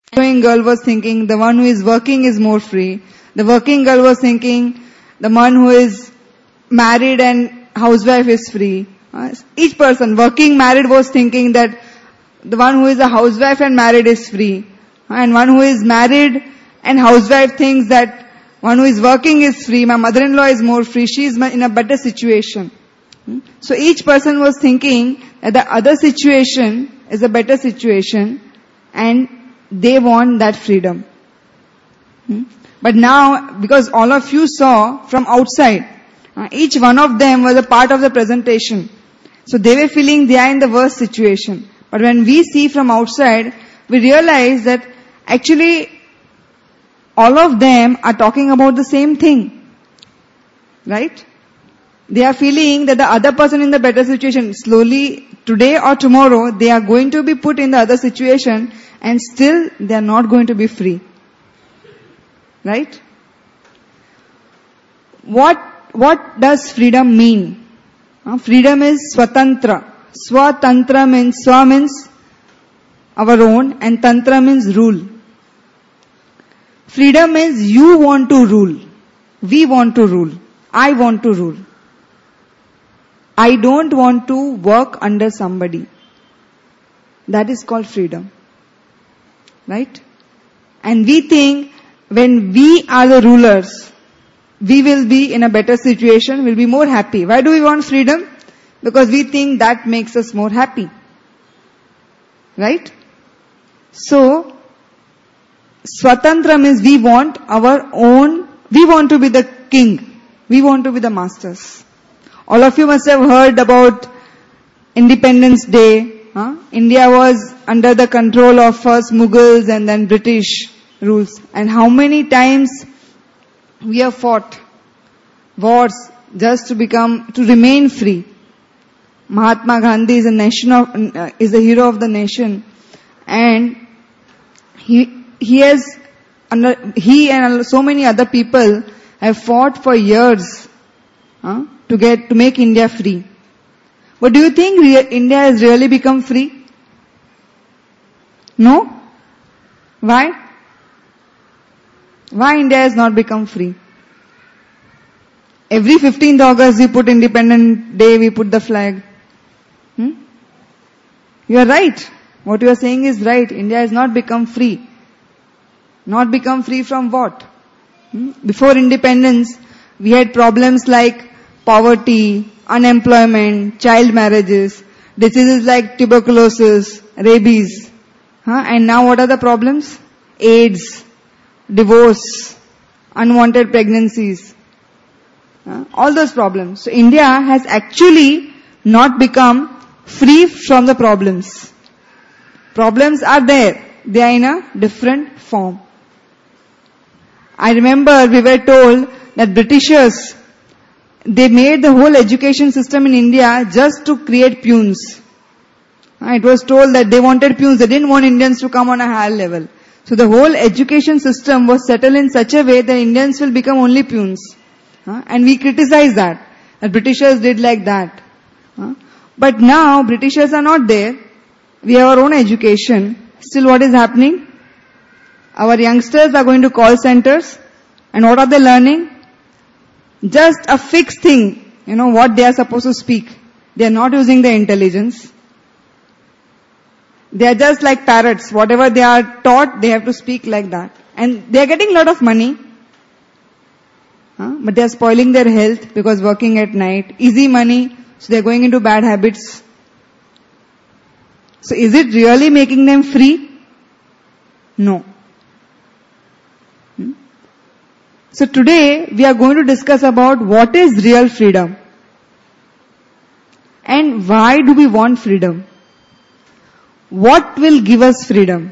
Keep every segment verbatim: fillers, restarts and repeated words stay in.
Working girl was thinking the one who is working is more free. The working girl was thinking the one who is married and housewife is free. Uh, each person, working, married, was thinking that the one who is a housewife and married is free. Uh, and one who is married and housewife thinks that one who is working is free. My mother-in-law is more free. She is in a better situation. Hmm? So each person was thinking that the other situation is a better situation and they want that freedom. Hmm? But now, because all of you saw from outside, uh, each one of them was a part of the presentation. So they were feeling they are in the worst situation. But when we see from outside, we realize that actually all of them are talking about the same thing. Right? They are feeling that the other person in the better situation, slowly, today or tomorrow, they are going to be put in the other situation and still they are not going to be free. Right? What, what does freedom mean? Uh, freedom is swatantra. Swatantra means, swa means our own and tantra means rule. Freedom means you want to rule. We want to rule. I want to rule. I don't want to work under somebody. That is called freedom. Right? And we think when we are the rulers, we will be in a better situation, we'll be more happy. Why do we want freedom? Because we think that makes us more happy. Right? So, Swatantra means we want our own, we want to be the king. We want to be the masters. All of you must have heard about Independence Day. Huh? India was under the control of first Mughals and then British rules. And how many times we have fought wars just to become, to remain free. Mahatma Gandhi is a nation of, uh, is a hero of the nation. And he, he has, under, he and so many other people have fought for years huh, to get, to make India free. But do you think re- India has really become free? No? Why? Why India has not become free? Every fifteenth August we put Independence Day, we put the flag. Hmm? You are right. What you are saying is right. India has not become free. Not become free from what? Hmm? Before independence, we had problems like poverty, unemployment, child marriages, diseases like tuberculosis, rabies. Huh? And now what are the problems? AIDS, divorce, unwanted pregnancies. Huh? All those problems. So India has actually not become free from the problems. Problems are there. They are in a different form. I remember we were told that Britishers, they made the whole education system in India just to create peons. It was told that they wanted peons. They didn't want Indians to come on a higher level. So the whole education system was settled in such a way that Indians will become only peons. And we criticize that. That Britishers did like that. But now Britishers are not there. We have our own education. Still what is happening? Our youngsters are going to call centers. And what are they learning? Just a fixed thing. You know, what they are supposed to speak. They are not using their intelligence. They are just like parrots. Whatever they are taught, they have to speak like that. And they are getting a lot of money. Huh? But they are spoiling their health because working at night. Easy money. So they are going into bad habits. So is it really making them free? No. Hmm? So today we are going to discuss about what is real freedom. And why do we want freedom? What will give us freedom?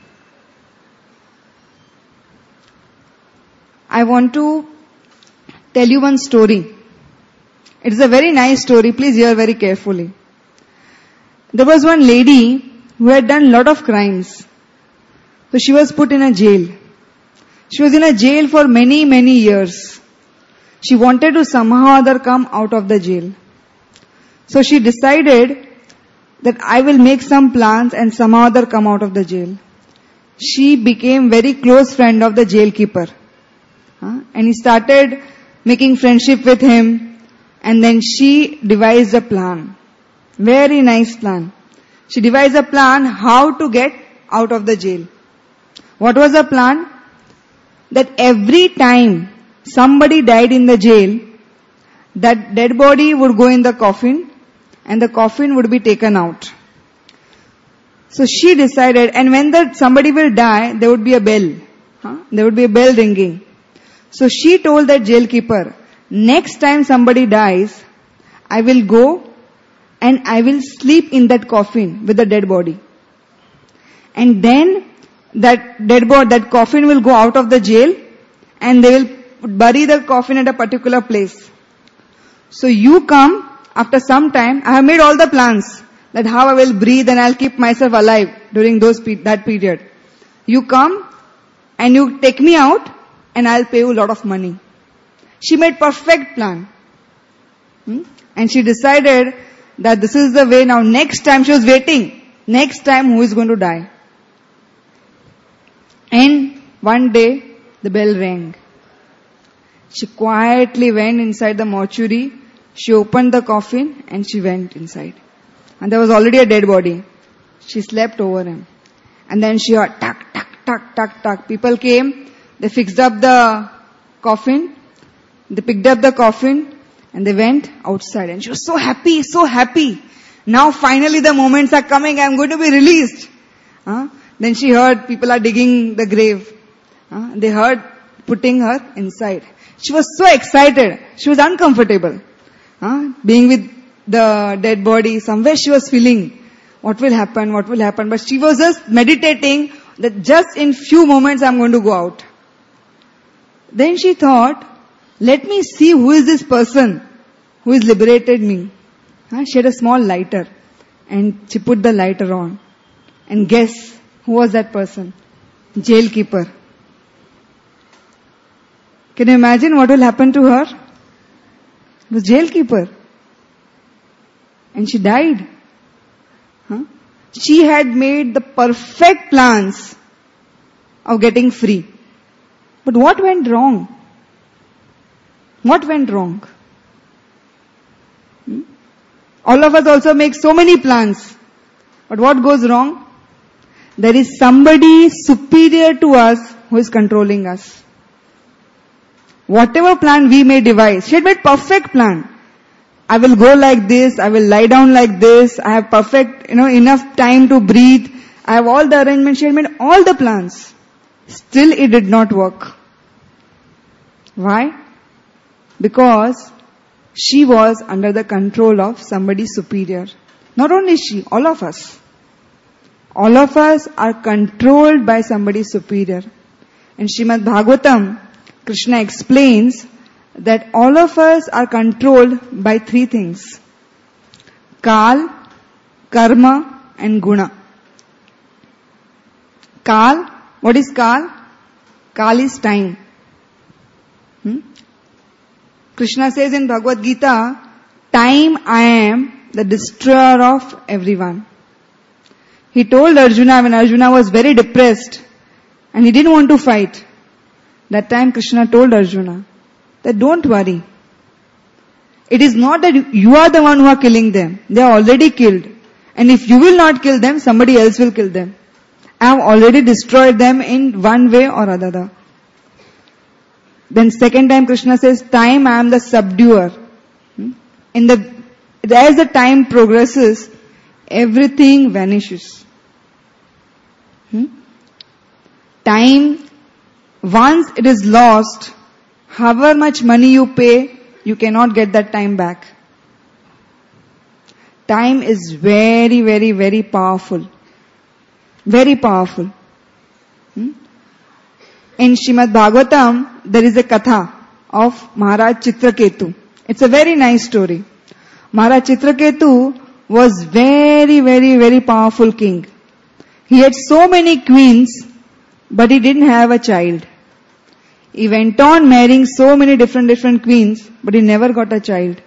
I want to tell you one story. It is a very nice story. Please hear very carefully. There was one lady who had done a lot of crimes. So she was put in a jail. She was in a jail for many, many years. She wanted to somehow or other come out of the jail. So she decided that I will make some plans and somehow or other come out of the jail. she became very close friend of the jailkeeper. Huh? And he started making friendship with him. And then she devised a plan. Very nice plan. She devised a plan how to get out of the jail. What was the plan? That every time somebody died in the jail, that dead body would go in the coffin and the coffin would be taken out. So she decided, and when that somebody will die, there would be a bell. Huh? There would be a bell ringing. So she told that jailkeeper, next time somebody dies, I will go and I will sleep in that coffin with the dead body. And then that dead body, that coffin will go out of the jail and they will bury the coffin at a particular place. So you come after some time. I have made all the plans that how I will breathe and I'll keep myself alive during those that period. You come and you take me out and I'll pay you a lot of money. She made perfect plan. Hmm? And she decided that this is the way. Now next time, she was waiting. Next time who is going to die? And one day the bell rang. She quietly went inside the mortuary. She opened the coffin and she went inside. And there was already a dead body. She slept over him. And then she heard tuck, tuck, tuck, tuck, tuck. People came. They fixed up the coffin. They picked up the coffin and they went outside. And she was so happy, so happy. Now finally the moments are coming. I'm going to be released. Huh? Then she heard people are digging the grave. Huh? They heard putting her inside. She was so excited. She was uncomfortable. Huh? Being with the dead body, somewhere she was feeling what will happen, what will happen. But she was just meditating that just in few moments I'm going to go out. Then she thought, let me see who is this person who has liberated me. Huh? She had a small lighter and she put the lighter on. And guess who was that person? Jailkeeper. Can you imagine what will happen to her? It was jailkeeper. And she died. Huh? She had made the perfect plans of getting free. But what went wrong? What went wrong? Hmm? All of us also make so many plans. But what goes wrong? There is somebody superior to us who is controlling us. Whatever plan we may devise, she had made perfect plan. I will go like this, I will lie down like this, I have perfect, you know, enough time to breathe. I have all the arrangements, she had made all the plans. Still it did not work. Why? Because she was under the control of somebody superior. Not only she, all of us. All of us are controlled by somebody superior. In Srimad Bhagavatam, Krishna explains that all of us are controlled by three things. Kal, Karma and Guna. Kal, what is Kal? Kal is time. Hmm? Krishna says in Bhagavad Gita, time I am the destroyer of everyone. He told Arjuna when Arjuna was very depressed and he didn't want to fight. That time Krishna told Arjuna that don't worry. It is not that you are the one who are killing them. They are already killed. And if you will not kill them, somebody else will kill them. I have already destroyed them in one way or another. Then second time Krishna says, time I am the subduer. In the, as the time progresses, everything vanishes. Hmm? Time, once it is lost, however much money you pay, you cannot get that time back. Time is very, very, very powerful. Very powerful. Hmm? In Srimad Bhagavatam, there is a katha of Maharaj Chitraketu. It's a very nice story. Maharaj Chitraketu was very, very, very powerful king. He had so many queens, but he didn't have a child. He went on marrying so many different, different queens, but he never got a child.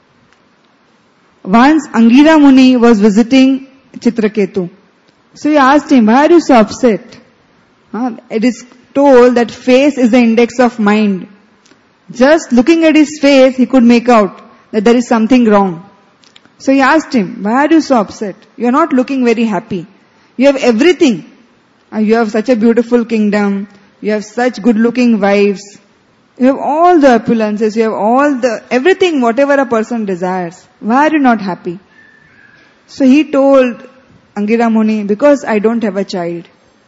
Once Angira Muni was visiting Chitraketu. So he asked him, why are you so upset? Uh, it is told that face is the index of mind. Just looking at his face, he could make out that there is something wrong. So he asked him, why are you so upset? You are not looking very happy. You have everything. Uh, you have such a beautiful kingdom. You have such good looking wives. You have all the opulences. You have all the, everything, whatever a person desires. Why are you not happy? So he told Angira Muni, because I don't have a child.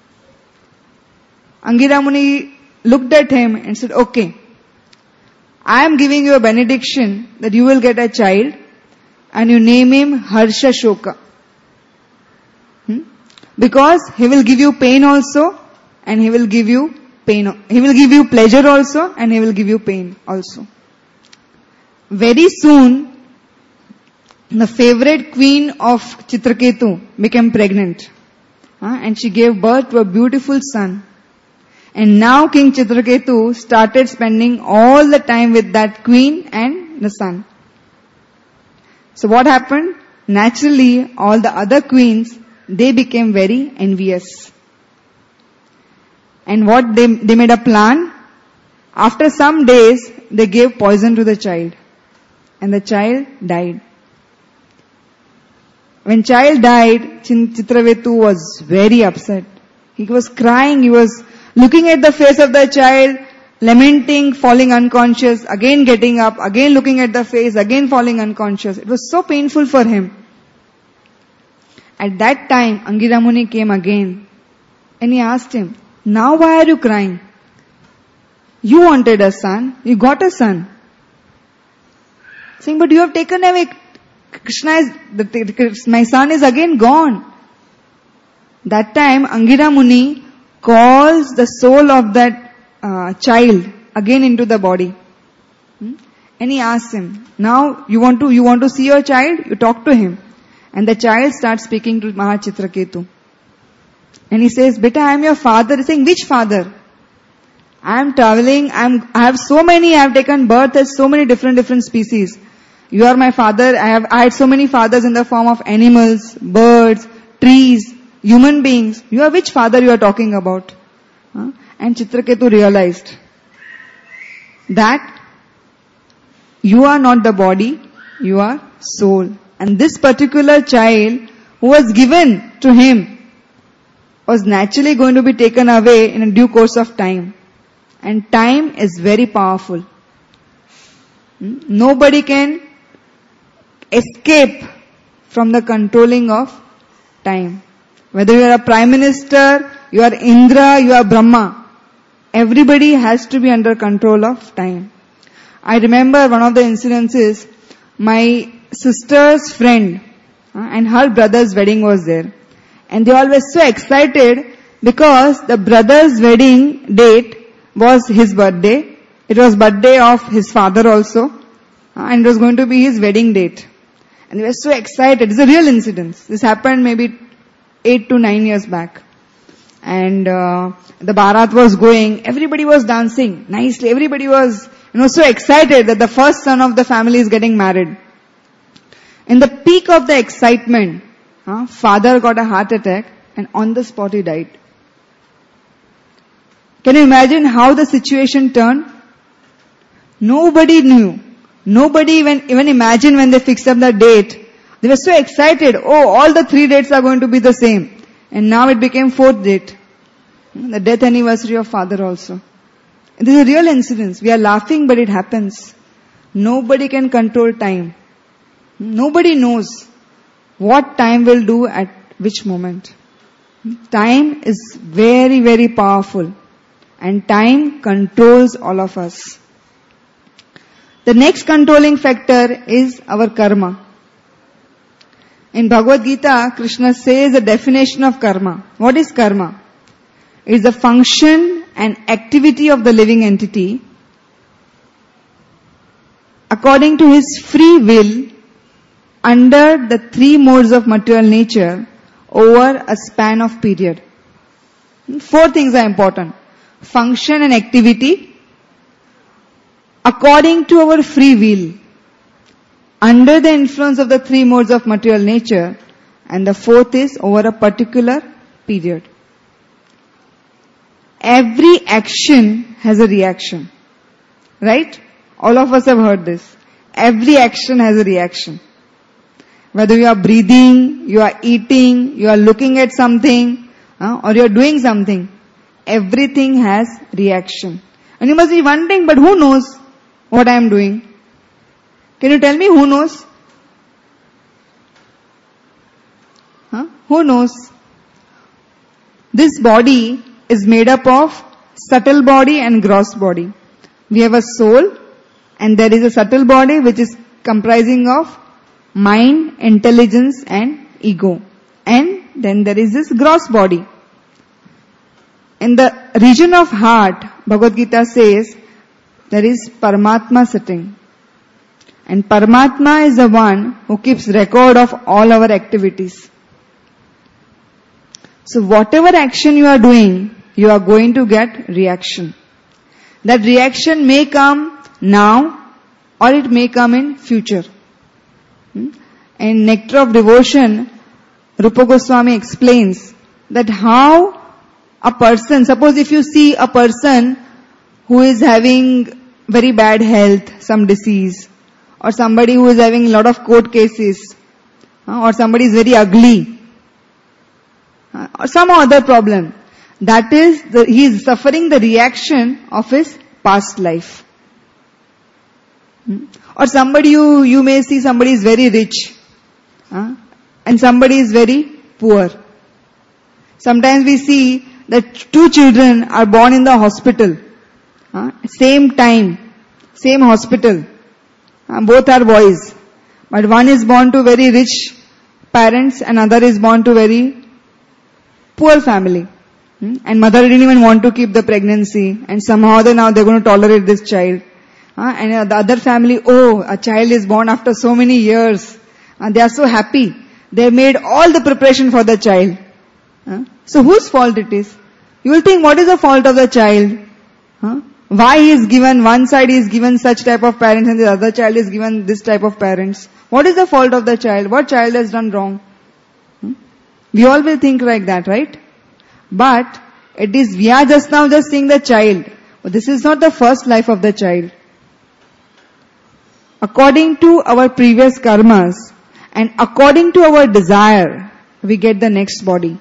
Angira Muni looked at him and said, okay, I am giving you a benediction that you will get a child and you name him Harsha Shoka. Hmm? Because he will give you pain also and he will give you pain. He will give you pleasure also and he will give you pain also. Very soon, the favorite queen of Chitraketu became pregnant. Uh, and she gave birth to a beautiful son. And now King Chitraketu started spending all the time with that queen and the son. So what happened? Naturally, all the other queens, they became very envious. And what they, they made a plan. After some days, they gave poison to the child. And the child died. When child died, Chitraketu was very upset. He was crying, he was looking at the face of the child, lamenting, falling unconscious, again getting up, again looking at the face, again falling unconscious. It was so painful for him. At that time, Angira Muni came again and he asked him, now why are you crying? You wanted a son, you got a son. Saying, but you have taken away, Krishna is, the, my son is again gone. That time, Angira Muni calls the soul of that uh, child again into the body. Hmm? And he asks him, now you want to, you want to see your child? You talk to him. And the child starts speaking to Mahachitraketu. And he says, Beta, I am your father. He's saying, which father? I am traveling, I am, I have so many, I have taken birth as so many different, different species. You are my father. I have, I had so many fathers in the form of animals, birds, trees, human beings. You are which father you are talking about? Huh? And Chitraketu realized that you are not the body, you are soul. And this particular child who was given to him was naturally going to be taken away in a due course of time. And time is very powerful. Hmm? Nobody can escape from the controlling of time. Whether you are a prime minister, you are Indra, you are Brahma. Everybody has to be under control of time. I remember one of the incidences, my sister's friend uh, and her brother's wedding was there. And they all were so excited because the brother's wedding date was his birthday. It was birthday of his father also. Uh, and it was going to be his wedding date. And they were so excited. It's a real incident. This happened maybe eight to nine years back. And uh, the Bharat was going. Everybody was dancing nicely. Everybody was, you know, so excited that the first son of the family is getting married. In the peak of the excitement, uh, father got a heart attack and on the spot he died. Can you imagine how the situation turned? Nobody knew. Nobody even, even imagined when they fixed up the date. They were so excited. Oh, all the three dates are going to be the same. And now it became fourth date. The death anniversary of father also. This is a real incident. We are laughing, but it happens. Nobody can control time. Nobody knows what time will do at which moment. Time is very, very powerful. And time controls all of us. The next controlling factor is our karma. In Bhagavad Gita, Krishna says the definition of karma. What is karma? It is the function and activity of the living entity according to his free will under the three modes of material nature over a span of period. Four things are important. Function and activity according to our free will under the influence of the three modes of material nature, and the fourth is over a particular period. every action has a reaction. Right? All of us have heard this. Every action has a reaction. Whether you are breathing, you are eating, you are looking at something, uh, or you are doing something, everything has reaction. And you must be wondering, but who knows what I am doing? Can you tell me who knows? Huh? Who knows? This body is made up of subtle body and gross body. We have a soul, and there is a subtle body which is comprising of mind, intelligence and ego. And then there is this gross body. In the region of heart, Bhagavad Gita says, there is Paramatma sitting. And Paramatma is the one who keeps record of all our activities. So whatever action you are doing, you are going to get reaction. That reaction may come now or it may come in future. In Nectar of Devotion, Rupa Goswami explains that how a person, suppose if you see a person who is having very bad health, some disease, or somebody who is having a lot of court cases, or somebody is very ugly, or some other problem, that is, the, he is suffering the reaction of his past life. Or somebody you, you may see somebody is very rich, uh, and somebody is very poor. Sometimes we see that two children are born in the hospital, uh, same time, same hospital. Uh, both are boys. But one is born to very rich parents and other is born to very poor family. Hmm? And mother didn't even want to keep the pregnancy, and somehow they now they're going to tolerate this child. Uh, and uh, the other family, oh, a child is born after so many years. And they are so happy. They made all the preparation for the child. Uh, so whose fault it is? You will think, what is the fault of the child? Huh? Why he is given, one side he is given such type of parents and the other child is given this type of parents. What is the fault of the child? What child has done wrong? Hmm? We all will think like that, right? But it is, we are just now just seeing the child. But this is not the first life of the child. According to our previous karmas and according to our desire, we get the next body.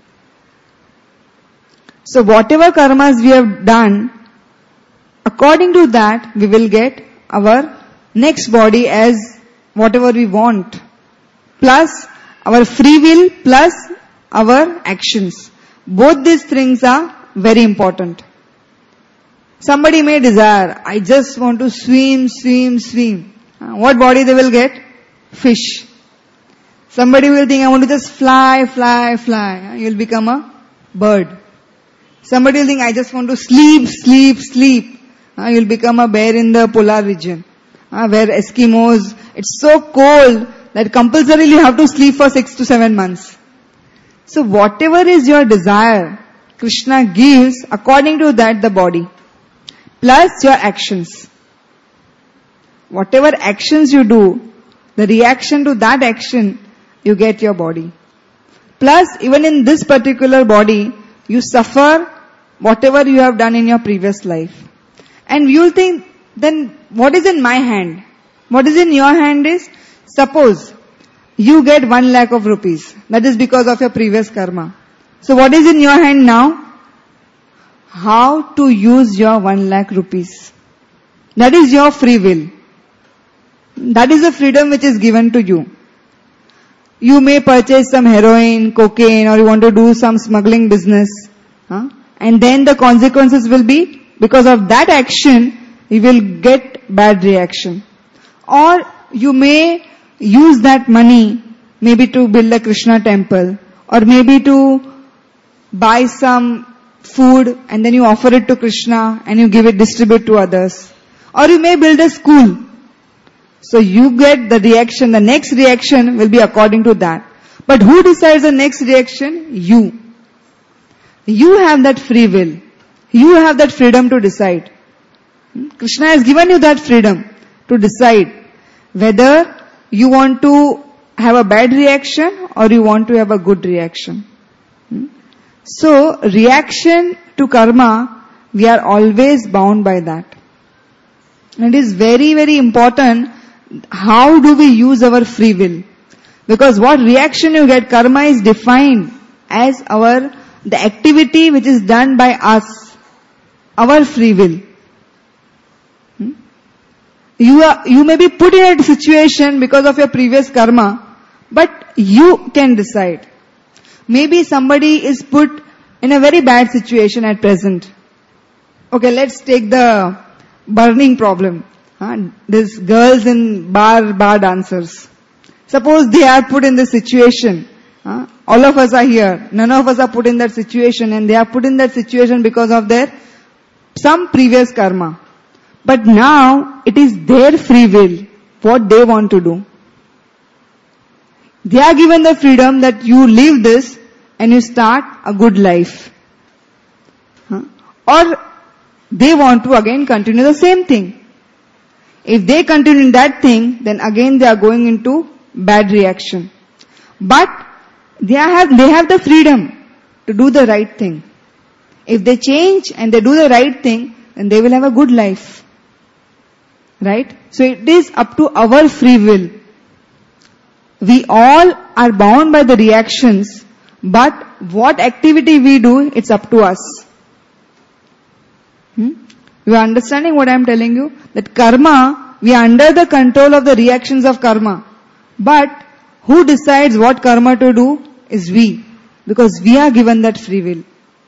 So whatever karmas we have done, according to that, we will get our next body as whatever we want. Plus our free will, plus our actions. Both these things are very important. Somebody may desire, I just want to swim, swim, swim. What body they will get? Fish. Somebody will think, I want to just fly, fly, fly. You will become a bird. Somebody will think, I just want to sleep, sleep, sleep. Uh, you'll become a bear in the polar region. Uh, where Eskimos, it's so cold that compulsorily you have to sleep for six to seven months. So whatever is your desire, Krishna gives according to that the body. Plus your actions. Whatever actions you do, the reaction to that action, you get your body. Plus even in this particular body, you suffer whatever you have done in your previous life. And you'll think, then what is in my hand? What is in your hand is, suppose you get one lakh of rupees. That is because of your previous karma. So what is in your hand now? How to use your one lakh rupees. That is your free will. That is the freedom which is given to you. You may purchase some heroin, cocaine, or you want to do some smuggling business. Huh? And then the consequences will be, because of that action, you will get bad reaction. Or you may use that money maybe to build a Krishna temple, or maybe to buy some food and then you offer it to Krishna and you give it, distribute to others. Or you may build a school. So you get the reaction, the next reaction will be according to that. But who decides the next reaction? You. You have that free will. You have that freedom to decide. Krishna has given you that freedom to decide whether you want to have a bad reaction or you want to have a good reaction. So reaction to karma, we are always bound by that. And it is very, very important how do we use our free will. Because what reaction you get, karma is defined as our, the activity which is done by us, our free will. Hmm? You are, you may be put in a situation because of your previous karma, but you can decide. Maybe somebody is put in a very bad situation at present. Okay, let's take the burning problem. Huh? These girls in bar, bar dancers. Suppose they are put in this situation. Huh? All of us are here. None of us are put in that situation, and they are put in that situation because of their some previous karma. But now it is their free will, what they want to do. They are given the freedom that you leave this and you start a good life. Huh? Or they want to again continue the same thing. If they continue that thing, then again they are going into bad reaction. But they have, they have the freedom to do the right thing. If they change and they do the right thing, then they will have a good life. Right? So it is up to our free will. We all are bound by the reactions, but what activity we do, it's up to us. Hmm? You are understanding what I am telling you? That karma, we are under the control of the reactions of karma. But who decides what karma to do is we. Because we are given that free will.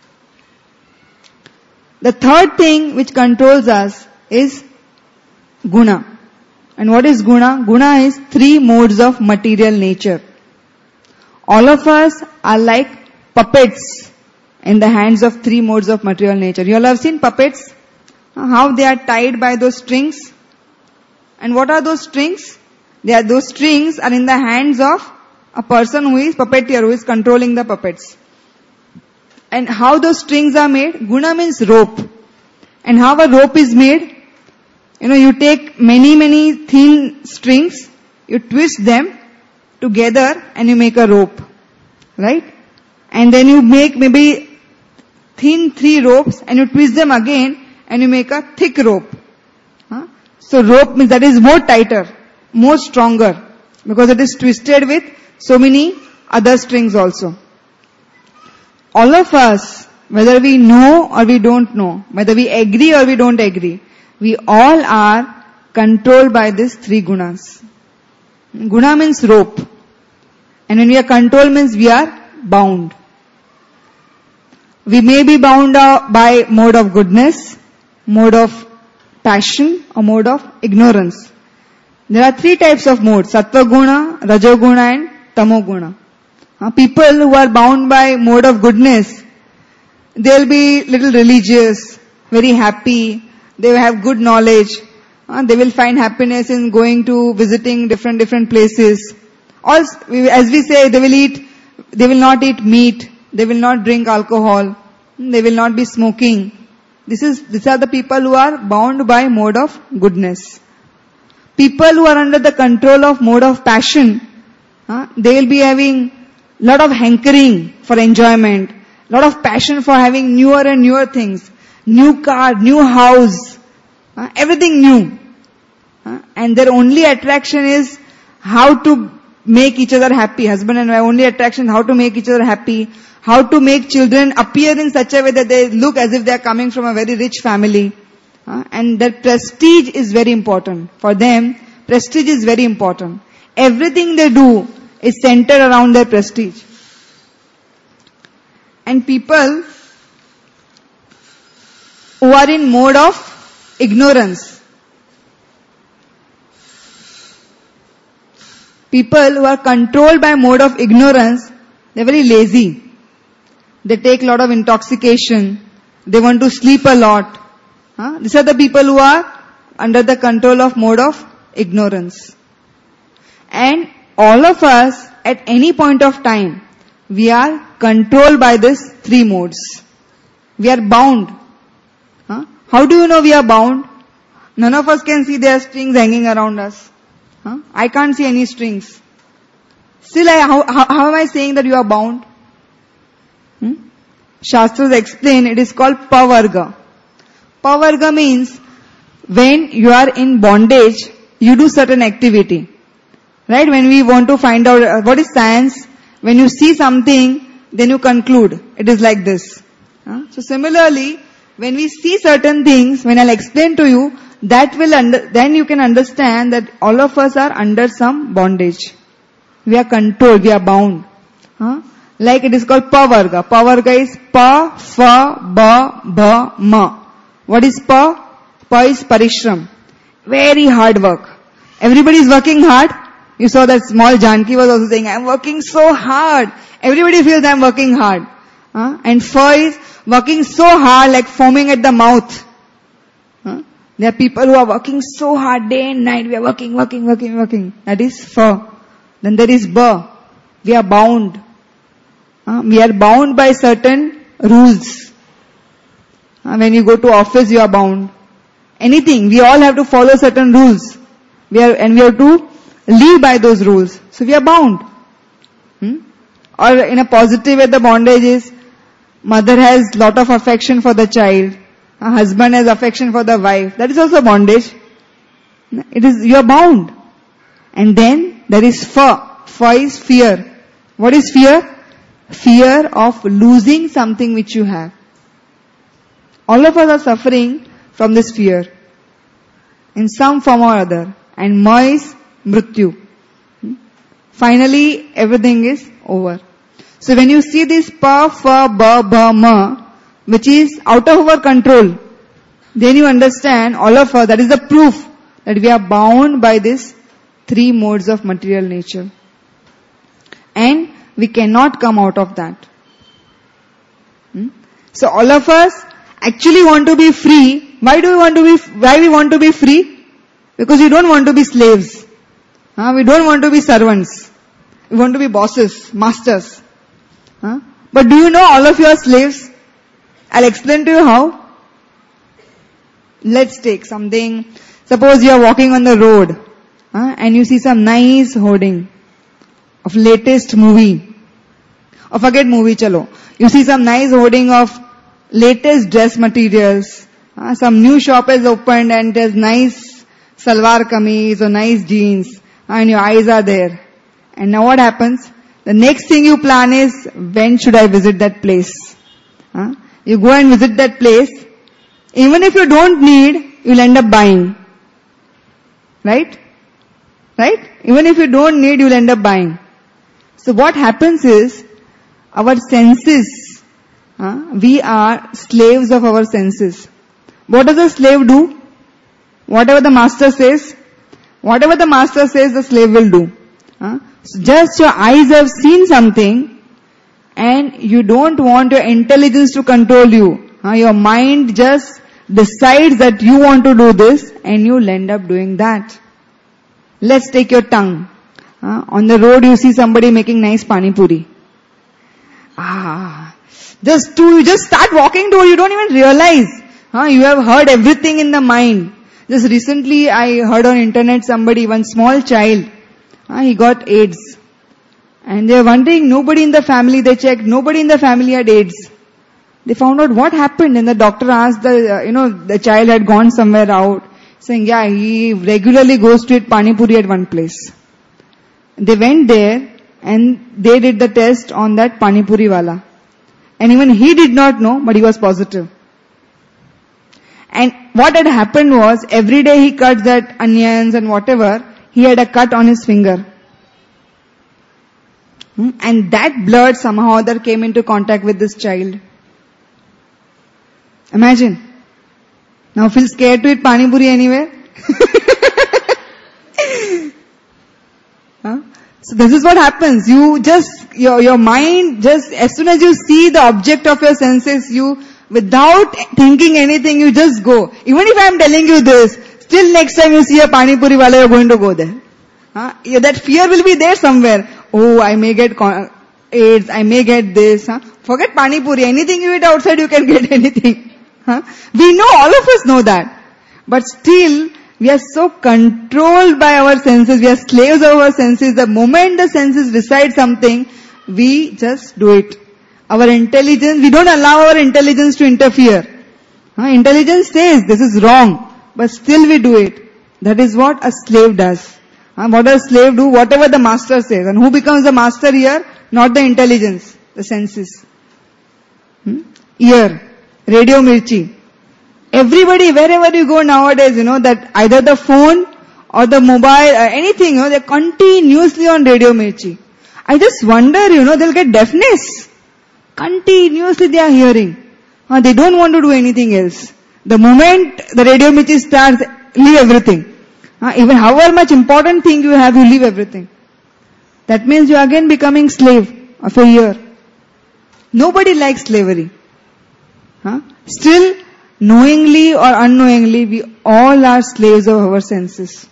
The third thing which controls us is guna. And what is guna? Guna is three modes of material nature. All of us are like puppets in the hands of three modes of material nature. You all have seen puppets? How they are tied by those strings. And what are those strings? They are, those strings are in the hands of a person who is puppeteer, who is controlling the puppets. And how those strings are made? Guna means rope. And how a rope is made? You know, you take many, many thin strings, you twist them together and you make a rope. Right? And then you make maybe thin three ropes and you twist them again and you make a thick rope. Huh? So rope means that is more tighter, more stronger, because it is twisted with so many other strings also. All of us, whether we know or we don't know, whether we agree or we don't agree, we all are controlled by these three gunas. Guna means rope. And when we are controlled means we are bound. We may be bound by mode of goodness, mode of passion, or mode of ignorance. There are three types of modes: sattva guna, rajo guna and tamo guna. Uh, people who are bound by mode of goodness, they will be little religious, very happy, they will have good knowledge, uh, they will find happiness in going to visiting different different places. Also, as we say, they will eat, they will not eat meat, they will not drink alcohol, they will not be smoking. This is, these are the people who are bound by mode of goodness. People who are under the control of mode of passion, uh, they will be having lot of hankering for enjoyment, lot of passion for having newer and newer things, new car, new house, uh, everything new. Uh, and their only attraction is how to make each other happy. Husband and wife, only attraction how to make each other happy, how to make children appear in such a way that they look as if they are coming from a very rich family. Uh, and that prestige is very important. For them, prestige is very important. Everything they do is centered around their prestige. And people who are in mode of ignorance, people who are controlled by mode of ignorance, they are very lazy. They take a lot of intoxication. They want to sleep a lot. Huh? These are the people who are under the control of mode of ignorance. And all of us, at any point of time, we are controlled by these three modes. We are bound. Huh? How do you know we are bound? None of us can see there are strings hanging around us. Huh? I can't see any strings. Still, I, how, how, how am I saying that you are bound? Hmm? Shastras explain, it is called pavarga. Pavarga means when you are in bondage, you do certain activity. Right? When we want to find out uh, what is science, when you see something, then you conclude. It is like this. Huh? So similarly, when we see certain things, when I'll explain to you, that will under, then you can understand that all of us are under some bondage. We are controlled, we are bound. Huh? Like it is called pavarga. Pavarga is pa, fa, ba, bha, ma. What is pa? Pa is parishram. Very hard work. Everybody is working hard. You saw that small Janki was also saying, I am working so hard. Everybody feels I am working hard. Huh? And fa is working so hard like foaming at the mouth. Huh? There are people who are working so hard day and night. We are working, working, working, working. That is fa. Then there is ba. We are bound. Uh, we are bound by certain rules. Uh, when you go to office, you are bound. Anything, we all have to follow certain rules. We are, and we have to live by those rules. So we are bound. Hmm? Or in a positive way, the bondage is, mother has lot of affection for the child. A husband has affection for the wife. That is also bondage. It is, you are bound. And then there is fa. Fa is fear. What is fear? Fear of losing something which you have. All of us are suffering from this fear. In some form or other. And ma is mrityu. Finally, everything is over. So when you see this pa, fa, ba, ba, ma, which is out of our control, then you understand, all of us, that is the proof that we are bound by these three modes of material nature. And we cannot come out of that. Hmm? So all of us actually want to be free. Why do we want to be, why we want to be free? Because we don't want to be slaves. Huh? We don't want to be servants. We want to be bosses, masters. Huh? But do you know all of you are slaves? I'll explain to you how. Let's take something. Suppose you are walking on the road huh, and you see some nice hoarding of latest movie. Or forget movie, chalo. You see some nice hoarding of latest dress materials. Uh, some new shop has opened and there's nice salwar kameez or nice jeans. Uh, and your eyes are there. And now what happens? The next thing you plan is, when should I visit that place? Uh, you go and visit that place. Even if you don't need, you'll end up buying. Right? Right? Even if you don't need, you'll end up buying. So what happens is, our senses, uh, we are slaves of our senses. What does a slave do? Whatever the master says, whatever the master says, the slave will do. Uh, so just your eyes have seen something, and you don't want your intelligence to control you. Uh, your mind just decides that you want to do this, and you'll end up doing that. Let's take your tongue. Uh, on the road you see somebody making nice pani puri. Ah, just to, you just start walking to it, you don't even realize. Huh? You have heard everything in the mind. Just recently I heard on internet somebody, one small child, uh, he got AIDS. And they were wondering, nobody in the family, they checked, nobody in the family had AIDS. They found out what happened, and the doctor asked the, uh, you know, the child had gone somewhere out, saying, yeah, he regularly goes to eat pani puri at one place. They went there and they did the test on that pani puri wala. And even he did not know, but he was positive. And what had happened was, every day he cut that onions and whatever, he had a cut on his finger. Hmm? And that blood somehow or other came into contact with this child. Imagine. Now feel scared to eat pani puri anywhere? Huh? So this is what happens. You just, your, your mind just, as soon as you see the object of your senses, you, without thinking anything, you just go. Even if I am telling you this, still next time you see a pani puri wala, you're going to go there. Huh? Yeah, that fear will be there somewhere. Oh, I may get AIDS, I may get this. Huh? Forget pani puri. Anything you eat outside, you can get anything. Huh? We know, all of us know that. But still, we are so controlled by our senses. We are slaves of our senses. The moment the senses decide something, we just do it. Our intelligence, we don't allow our intelligence to interfere. Huh? Intelligence says this is wrong, but still we do it. That is what a slave does. Huh? What does a slave do? Whatever the master says. And who becomes the master here? Not the intelligence, the senses. Hmm? Ear, radio mirchi. Everybody, wherever you go nowadays, you know, that either the phone or the mobile, uh, anything, you know, they're continuously on radio mirchi. I just wonder, you know, they'll get deafness. Continuously they are hearing. Uh, they don't want to do anything else. The moment the radio mirchi starts, leave everything. Uh, even however much important thing you have, you leave everything. That means you are again becoming slave of a ear. Nobody likes slavery. Huh? Still, knowingly or unknowingly, we all are slaves of our senses.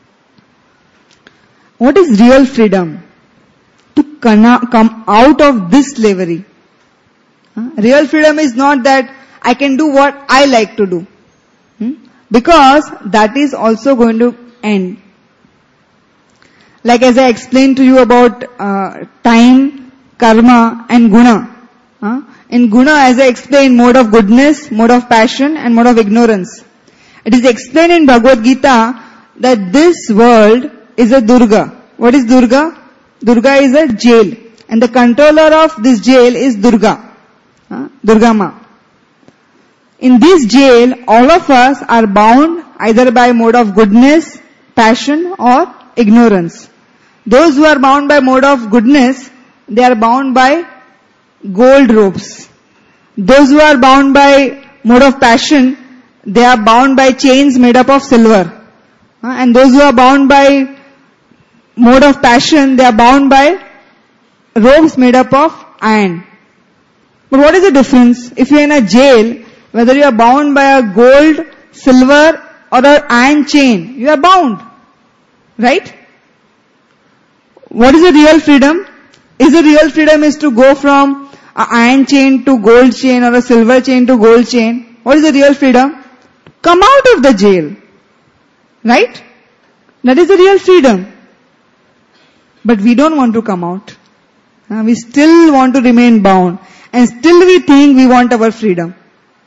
What is real freedom? To come out of this slavery. Huh? Real freedom is not that I can do what I like to do. Hmm? Because that is also going to end. Like as I explained to you about uh, time, karma and guna. Huh? In guna, as I explained, mode of goodness, mode of passion and mode of ignorance. It is explained in Bhagavad Gita that this world is a Durga. What is Durga? Durga is a jail. And the controller of this jail is Durga. Huh? Durga Ma. In this jail, all of us are bound either by mode of goodness, passion or ignorance. Those who are bound by mode of goodness, they are bound by gold ropes. Those who are bound by mode of passion, they are bound by chains made up of silver. And those who are bound by mode of passion, they are bound by ropes made up of iron. But what is the difference? If you are in a jail, whether you are bound by a gold, silver or an iron chain, you are bound. Right? What is the real freedom? Is the real freedom is to go from an iron chain to gold chain or a silver chain to gold chain? What is the real freedom? Come out of the jail. Right? That is the real freedom. But we don't want to come out. Uh, we still want to remain bound. And still we think we want our freedom.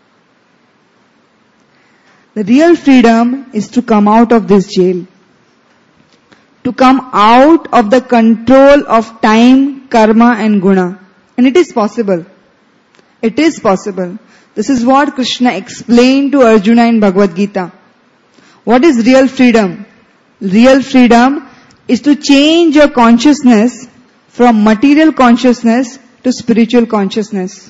The real freedom is to come out of this jail. To come out of the control of time, karma and guna. And it is possible. It is possible. This is what Krishna explained to Arjuna in Bhagavad Gita. What is real freedom? Real freedom is to change your consciousness from material consciousness to spiritual consciousness.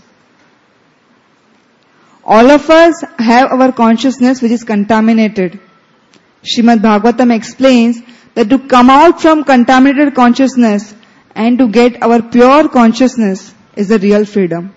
All of us have our consciousness which is contaminated. Srimad Bhagavatam explains that to come out from contaminated consciousness and to get our pure consciousness is the real freedom.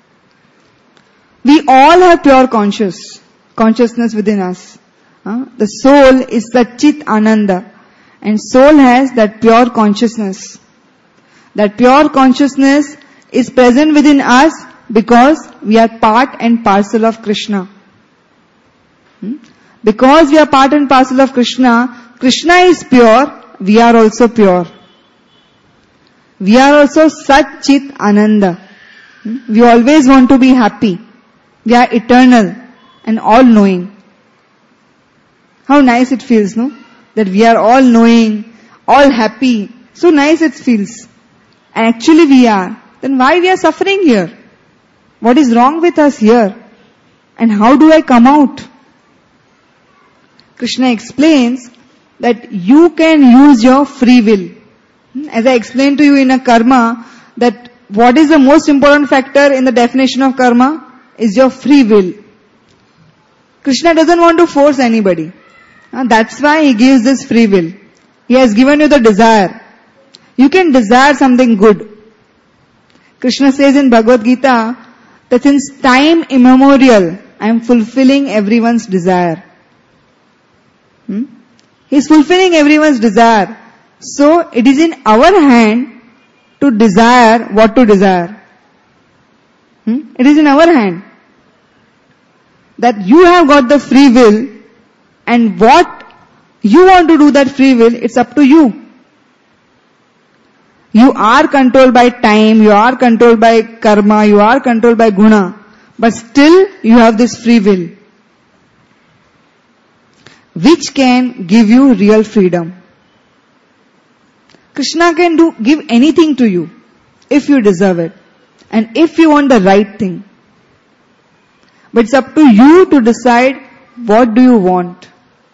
We all have pure conscious, consciousness within us. Uh, the soul is the Chit Ananda. And soul has that pure consciousness. That pure consciousness is present within us because we are part and parcel of Krishna. Hmm? Because we are part and parcel of Krishna, Krishna is pure, we are also pure. We are also Sat Chit Ananda. Hmm? We always want to be happy. We are eternal and all-knowing. How nice it feels, no? That we are all knowing, all happy. So nice it feels. And actually we are. Then why we are suffering here? What is wrong with us here? And how do I come out? Krishna explains that you can use your free will. As I explained to you in a karma, that what is the most important factor in the definition of karma is your free will. Krishna doesn't want to force anybody. That's why he gives this free will. He has given you the desire. You can desire something good. Krishna says in Bhagavad Gita that since time immemorial, I am fulfilling everyone's desire. Hmm? He is fulfilling everyone's desire. So it is in our hand to desire what to desire. Hmm? It is in our hand. That you have got the free will, and what you want to do that free will, it's up to you. You are controlled by time, you are controlled by karma, you are controlled by guna, but still you have this free will, which can give you real freedom. Krishna can do, give anything to you, if you deserve it, and if you want the right thing. But it's up to you to decide what do you want.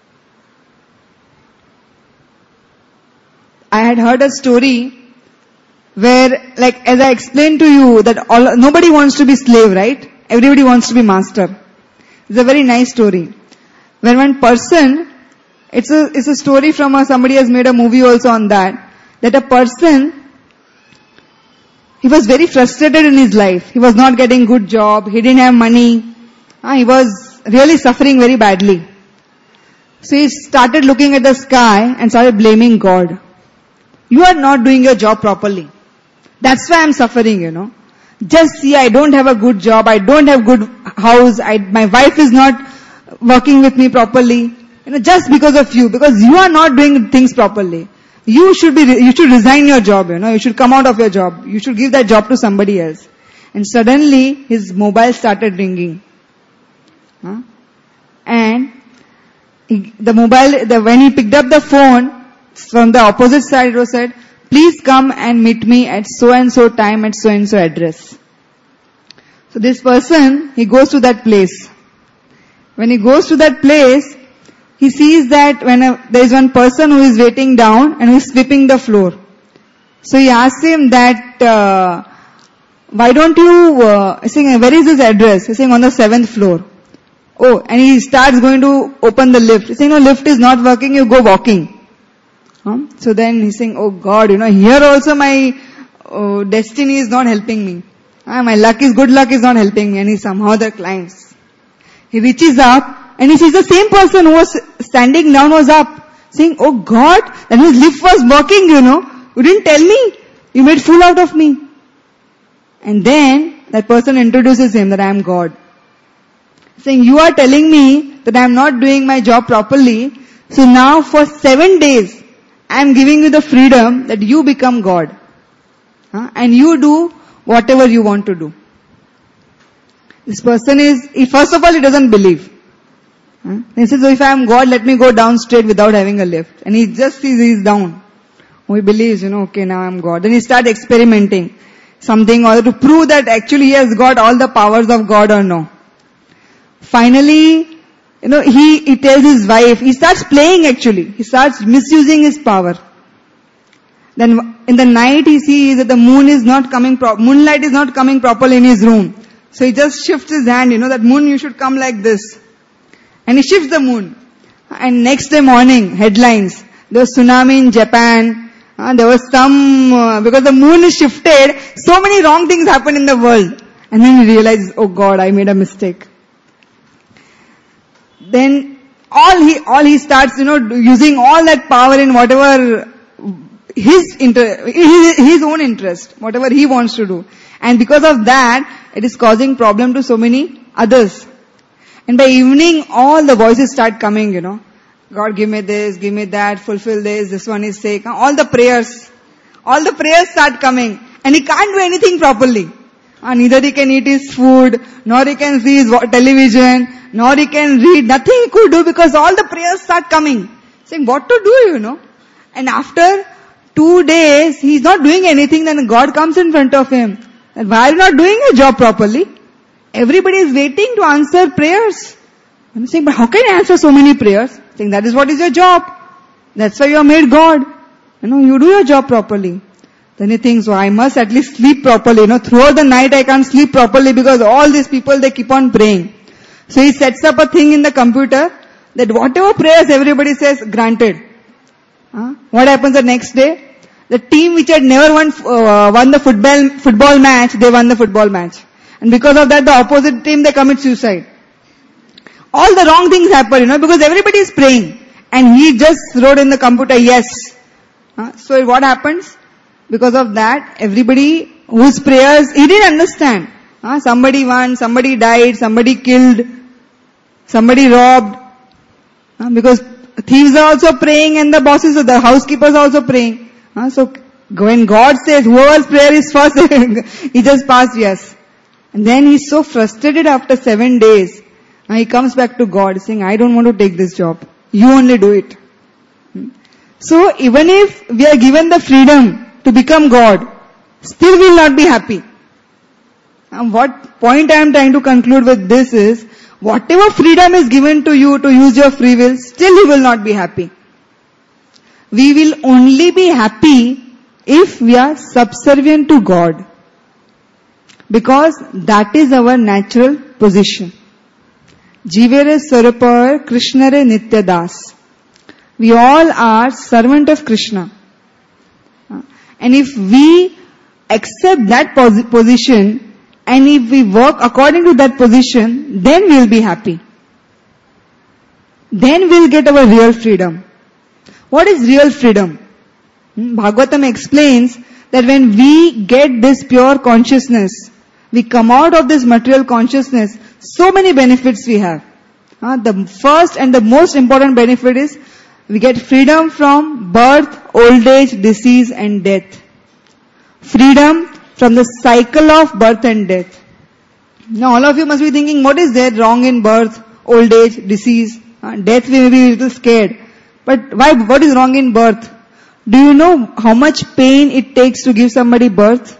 I had heard a story where, like, as I explained to you, that all, nobody wants to be slave, right? Everybody wants to be master. It's a very nice story. When one person, it's a, it's a story from a, somebody has made a movie also on that, that a person, he was very frustrated in his life. He was not getting good job, he didn't have money, uh, he was really suffering very badly. So he started looking at the sky and started blaming God. You are not doing your job properly. That's why I'm suffering, you know. Just see, I don't have a good job, I don't have good house, I, my wife is not working with me properly. You know, just because of you, because you are not doing things properly. You should be, you should resign your job, you know, you should come out of your job. You should give that job to somebody else. And suddenly, his mobile started ringing. Huh? And he, the mobile, the, when he picked up the phone, from the opposite side it was said, please come and meet me at so and so time at so and so address. So this person, he goes to that place. When he goes to that place, he sees that when a, there is one person who is waiting down and who is sweeping the floor. So he asks him that, uh, why don't you, uh, he's saying, where is his address? He's saying, on the seventh floor. Oh, and he starts going to open the lift. He's saying, no, lift is not working, you go walking. Huh? So then he's saying, oh God, you know, here also my uh, destiny is not helping me. Uh, my luck is, good luck is not helping me. And he somehow the climbs. He reaches up and he sees the same person who was standing down was up. Saying, oh God, that his lift was working, you know. You didn't tell me. You made fool out of me. And then that person introduces him that I am God. Saying, you are telling me that I am not doing my job properly. So now for seven days, I am giving you the freedom that you become God. Huh? And you do whatever you want to do. This person is, he, first of all, he doesn't believe. Huh? He says, so if I am God, let me go down straight without having a lift. And he just sees he's down. Oh, he believes, you know, okay, now I am God. Then he starts experimenting something or to prove that actually he has got all the powers of God or no. Finally, you know, he, he tells his wife, he starts playing actually. He starts misusing his power. Then in the night he sees that the moon is not coming, pro- moonlight is not coming properly in his room. So he just shifts his hand, you know, that moon you should come like this. And he shifts the moon. And next day morning, headlines, there was tsunami in Japan. Uh, there was some, uh, because the moon is shifted, so many wrong things happen in the world. And then he realizes, oh God, I made a mistake. Then all he, all he starts, you know, using all that power in whatever his inter, his, his own interest, whatever he wants to do. And because of that, it is causing problem to so many others. And by evening, all the voices start coming, you know. God, give me this, give me that, fulfill this, this one is sick. All the prayers, all the prayers start coming. And he can't do anything properly. Uh, neither he can eat his food, nor he can see his television, nor he can read. Nothing he could do because all the prayers start coming. Saying, what to do, you know. And after two days, he's not doing anything, then God comes in front of him. And why are you not doing your job properly? Everybody is waiting to answer prayers. I'm saying, but how can I answer so many prayers? Saying, that is what is your job. That's why you are made God. You know, you do your job properly. Then he thinks, well, I must at least sleep properly. You know, throughout the night I can't sleep properly because all these people, they keep on praying. So he sets up a thing in the computer that whatever prayers everybody says, granted. Huh? What happens the next day? The team which had never won, uh, won the football, football match, they won the football match. And because of that, the opposite team, they commit suicide. All the wrong things happen, you know, because everybody is praying. And he just wrote in the computer, yes. Uh, so what happens? Because of that, everybody whose prayers, he didn't understand. Uh, somebody won, somebody died, somebody killed, somebody robbed. Uh, because thieves are also praying and the bosses, the housekeepers are also praying. Uh, so When God says, whoever's prayer is first, he just passed yes. And then he's so frustrated after seven days. Now he comes back to God saying, I don't want to take this job. You only do it. So even if we are given the freedom to become God, still we will not be happy. And what point I am trying to conclude with this is, whatever freedom is given to you to use your free will, still you will not be happy. We will only be happy if we are subservient to God. Because that is our natural position. Jivere Sarupar Krishnare Nitya Das. We all are servant of Krishna. And if we accept that pos- position, and if we work according to that position, then we will be happy. Then we will get our real freedom. What is real freedom? Hmm? Bhagavatam explains that when we get this pure consciousness, we come out of this material consciousness, so many benefits we have. Uh, the first and the most important benefit is we get freedom from birth, old age, disease and death. Freedom from the cycle of birth and death. Now all of you must be thinking, what is there wrong in birth, old age, disease? Uh, death we may be a little scared. But why? What is wrong in birth? Do you know how much pain it takes to give somebody birth?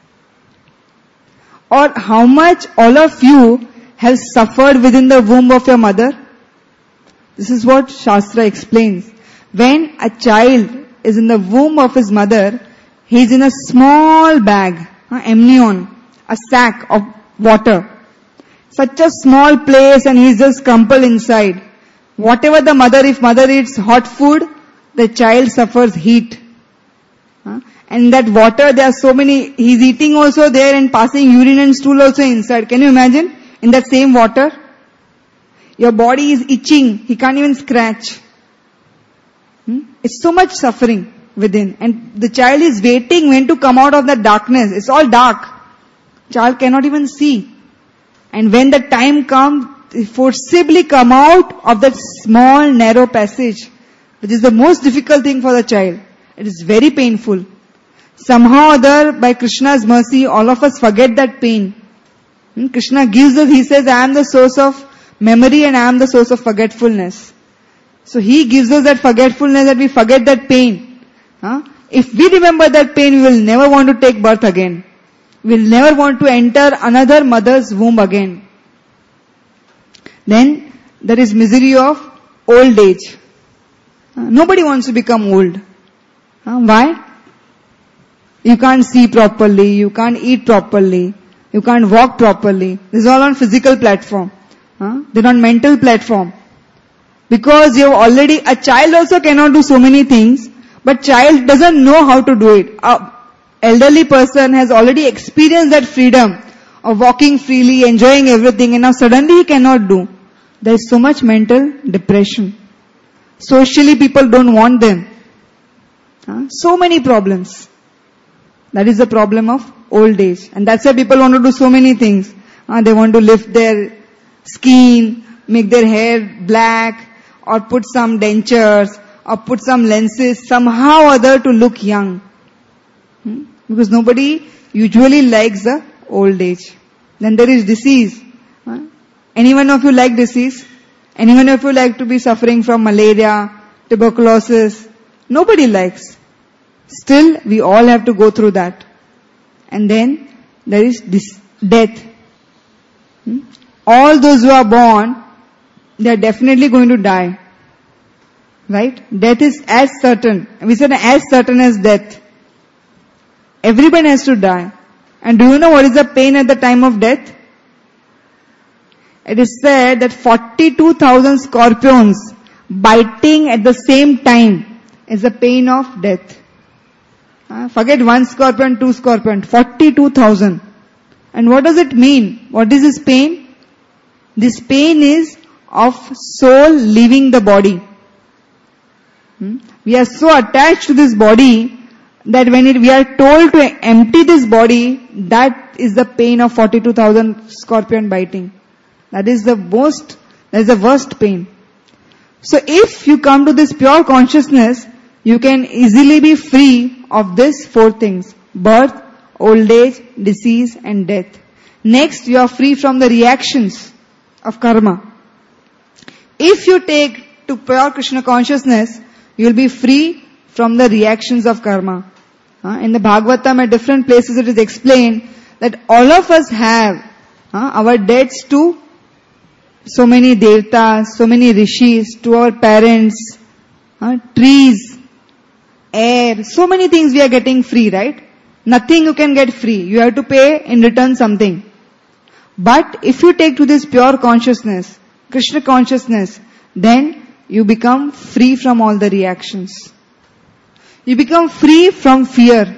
Or how much all of you have suffered within the womb of your mother? This is what Shastra explains. When a child is in the womb of his mother, he is in a small bag, amnion, a sack of water. Such a small place and he is just crumpled inside. Whatever the mother, if mother eats hot food, the child suffers heat. And in that water there are so many, he is eating also there and passing urine and stool also inside. Can you imagine? In that same water? Your body is itching. He can't even scratch. Hmm? It's so much suffering within. And the child is waiting when to come out of that darkness. It's all dark. Child cannot even see. And when the time comes, he forcibly come out of that small narrow passage, which is the most difficult thing for the child. It is very painful. Somehow or other, by Krishna's mercy, all of us forget that pain. Hmm? Krishna gives us, he says, I am the source of memory and I am the source of forgetfulness. So he gives us that forgetfulness that we forget that pain. Huh? If we remember that pain, we will never want to take birth again. We will never want to enter another mother's womb again. Then there is misery of old age. Uh, nobody wants to become old. Uh, why? You can't see properly, you can't eat properly, you can't walk properly. This is all on physical platform. Uh, they're on mental platform. Because you have already, a child also cannot do so many things, but child doesn't know how to do it. A elderly person has already experienced that freedom of walking freely, enjoying everything, and now suddenly he cannot do. There is so much mental depression. Socially people don't want them. Uh, so many problems. That is the problem of old age. And that's why people want to do so many things. Uh, they want to lift their skin, make their hair black, or put some dentures, or put some lenses, somehow or other to look young. Hmm? Because nobody usually likes the old age. Then there is disease. Uh, any one of you like disease? Any one of you like to be suffering from malaria, tuberculosis? Nobody likes. Still, we all have to go through that. And then there is this death. Hmm? All those who are born, they are definitely going to die. Right? Death is as certain. We said as certain as death. Everyone has to die. And do you know what is the pain at the time of death? It is said that forty-two thousand scorpions biting at the same time is the pain of death. Uh, forget one scorpion, two scorpion, forty-two thousand. And what does it mean? What is this pain? This pain is of soul leaving the body. Hmm? We are so attached to this body that when it, we are told to empty this body, that is the pain of forty-two thousand scorpion biting. That is the most, that is the worst pain. So if you come to this pure consciousness, you can easily be free of these four things: birth, old age, disease and death. Next, you are free from the reactions of karma. If you take to pure Krishna consciousness, you will be free from the reactions of karma. Uh, in the Bhagavatam at different places it is explained that all of us have uh, our debts to so many devtas, so many rishis, to our parents, uh, trees, air, so many things we are getting free, right? Nothing you can get free. You have to pay in return something. But if you take to this pure consciousness, Krishna consciousness, then you become free from all the reactions. You become free from fear.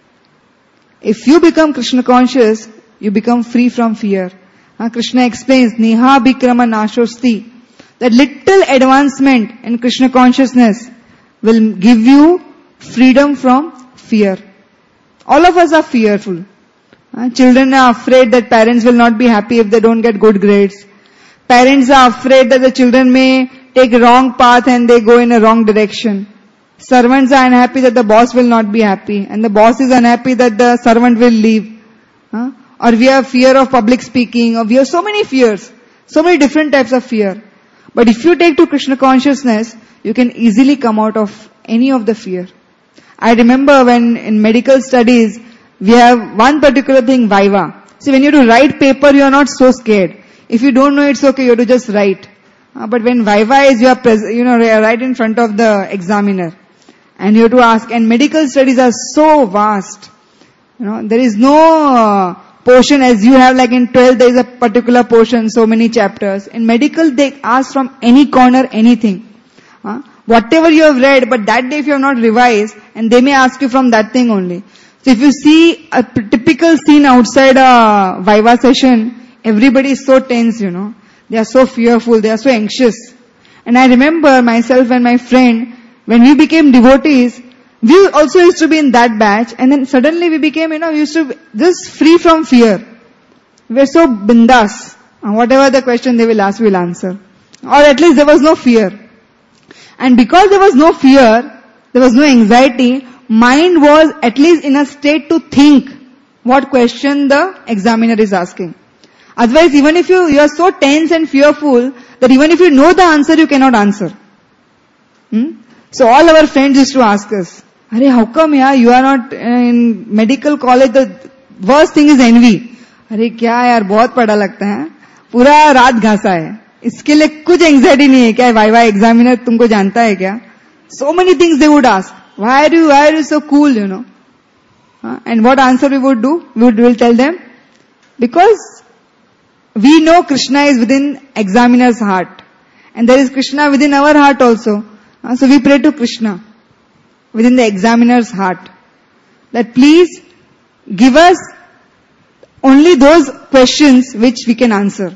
If you become Krishna conscious, you become free from fear. Uh, Krishna explains, Neha Bikrama Nashosti, that little advancement in Krishna consciousness will give you freedom from fear. All of us are fearful. Uh, children are afraid that parents will not be happy if they don't get good grades. Parents are afraid that the children may take a wrong path and they go in a wrong direction. Servants are unhappy that the boss will not be happy, and the boss is unhappy that the servant will leave. Huh? Or we have fear of public speaking, or we have so many fears, so many different types of fear. But if you take to Krishna consciousness, you can easily come out of any of the fear. I remember when in medical studies, we have one particular thing, Viva. See, when you have to write paper, you are not so scared. If you don't know, it's okay, you have to just write. Uh, but when Viva is, you are pres- you know, right in front of the examiner. And you have to ask, and medical studies are so vast. You know, there is no uh, portion as you have, like in twelfth there is a particular portion, so many chapters. In medical they ask from any corner anything. Uh, whatever you have read, but that day if you have not revised, and they may ask you from that thing only. So if you see a p- typical scene outside a Viva session, everybody is so tense, you know. They are so fearful, they are so anxious. And I remember myself and my friend, when we became devotees, we also used to be in that batch, and then suddenly we became, you know, we used to be just free from fear. We were so bindas. Whatever the question they will ask, we will answer. Or at least there was no fear. And because there was no fear, there was no anxiety, mind was at least in a state to think what question the examiner is asking. Otherwise, even if you, you are so tense and fearful, that even if you know the answer, you cannot answer. Hmm? So all our friends used to ask us, Arey, how come yaar, you are not in medical college, the worst thing is envy. Arey, kya yaar, बहुत पढ़ा लगता है, पूरा रात घासा है, इसके लिए कुछ anxiety नहीं है क्या, वाई वाई examiner तुमको जानता है क्या? So many things they would ask. Why are you, why are you so cool, you know? Uh, and what answer we would do? We would we'll tell them, because we know Krishna is within examiner's heart. And there is Krishna within our heart also. Uh, so we pray to Krishna within the examiner's heart, that please give us only those questions which we can answer.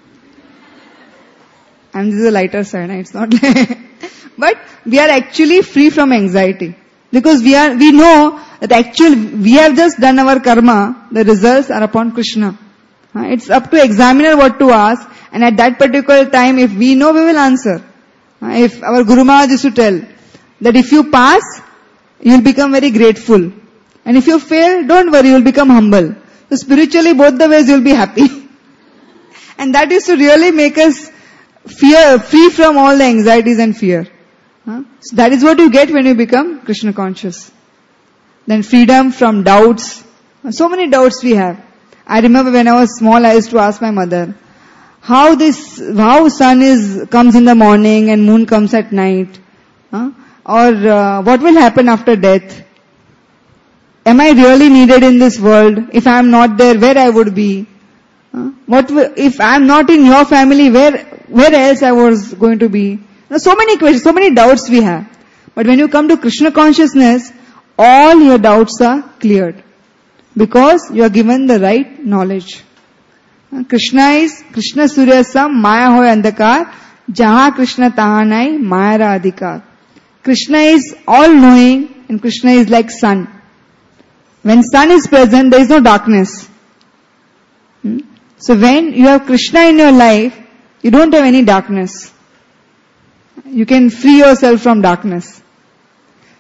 And this is a lighter side, it's not but we are actually free from anxiety. Because we are, we know that actually we have just done our karma, the results are upon Krishna. Uh, it's up to examiner what to ask, and at that particular time, if we know, we will answer. Uh, if our Guru Maharaj used to tell that if you pass, you will become very grateful. And if you fail, don't worry, you will become humble. So spiritually, both the ways you will be happy. And that is to really make us fear, free from all the anxieties and fear. Uh, so that is what you get when you become Krishna conscious. Then freedom from doubts. So many doubts we have. I remember when I was small, I used to ask my mother, how this, how sun is, comes in the morning and moon comes at night? Huh? Or uh, what will happen after death? Am I really needed in this world? If I am not there, where I would be? Huh? What will, if I am not in your family, where, where else I was going to be? Now, so many questions, so many doubts we have. But when you come to Krishna consciousness, all your doubts are cleared. Because you are given the right knowledge. Krishna is, Krishna Surya Sam, Maya hoy andhakar, Jaha Krishna taha nai, Maya ra adhikar. Krishna is all knowing, and Krishna is like sun. When sun is present, there is no darkness. Hmm? So when you have Krishna in your life, you don't have any darkness. You can free yourself from darkness.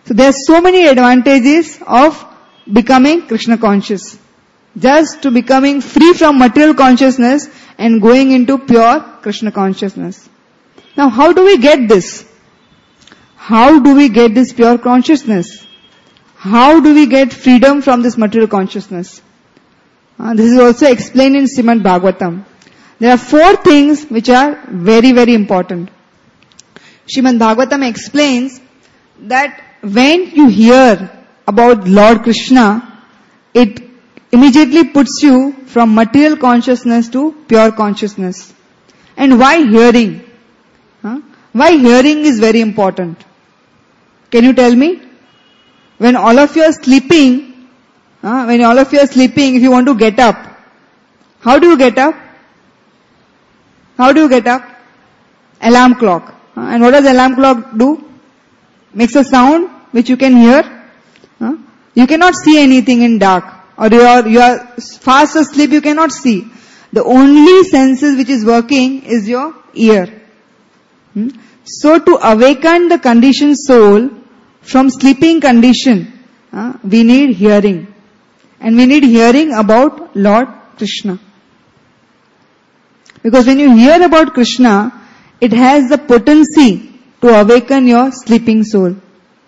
So there are so many advantages of becoming Krishna conscious. Just to becoming free from material consciousness and going into pure Krishna consciousness. Now how do we get this? How do we get this pure consciousness? How do we get freedom from this material consciousness? Uh, this is also explained in Srimad Bhagavatam. There are four things which are very, very important. Srimad Bhagavatam explains that when you hear about Lord Krishna, it immediately puts you from material consciousness to pure consciousness. And why hearing? Huh? Why hearing is very important? Can you tell me? When all of you are sleeping, huh? when all of you are sleeping, if you want to get up, how do you get up? How do you get up? Alarm clock. Huh? And what does alarm clock do? Makes a sound which you can hear. Huh? You cannot see anything in dark. Or you are, you are fast asleep, you cannot see. The only senses which is working is your ear. Hmm? So to awaken the conditioned soul from sleeping condition, uh, we need hearing. And we need hearing about Lord Krishna. Because when you hear about Krishna, it has the potency to awaken your sleeping soul.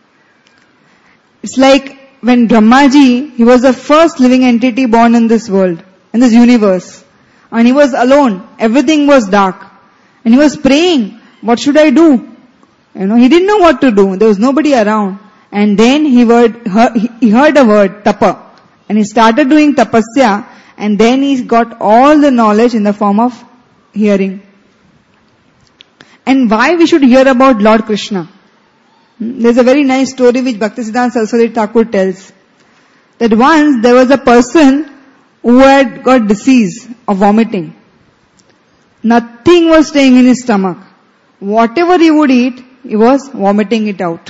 It's like when Brahmaji, he was the first living entity born in this world, in this universe. And he was alone. Everything was dark. And he was praying, what should I do? You know, he didn't know what to do. There was nobody around. And then he heard, he heard a word, tapa. And he started doing tapasya. And then he got all the knowledge in the form of hearing. And why we should hear about Lord Krishna? There's a very nice story which Bhaktisiddhanta Saraswati Thakur tells. That once there was a person who had got disease of vomiting. Nothing was staying in his stomach. Whatever he would eat, he was vomiting it out.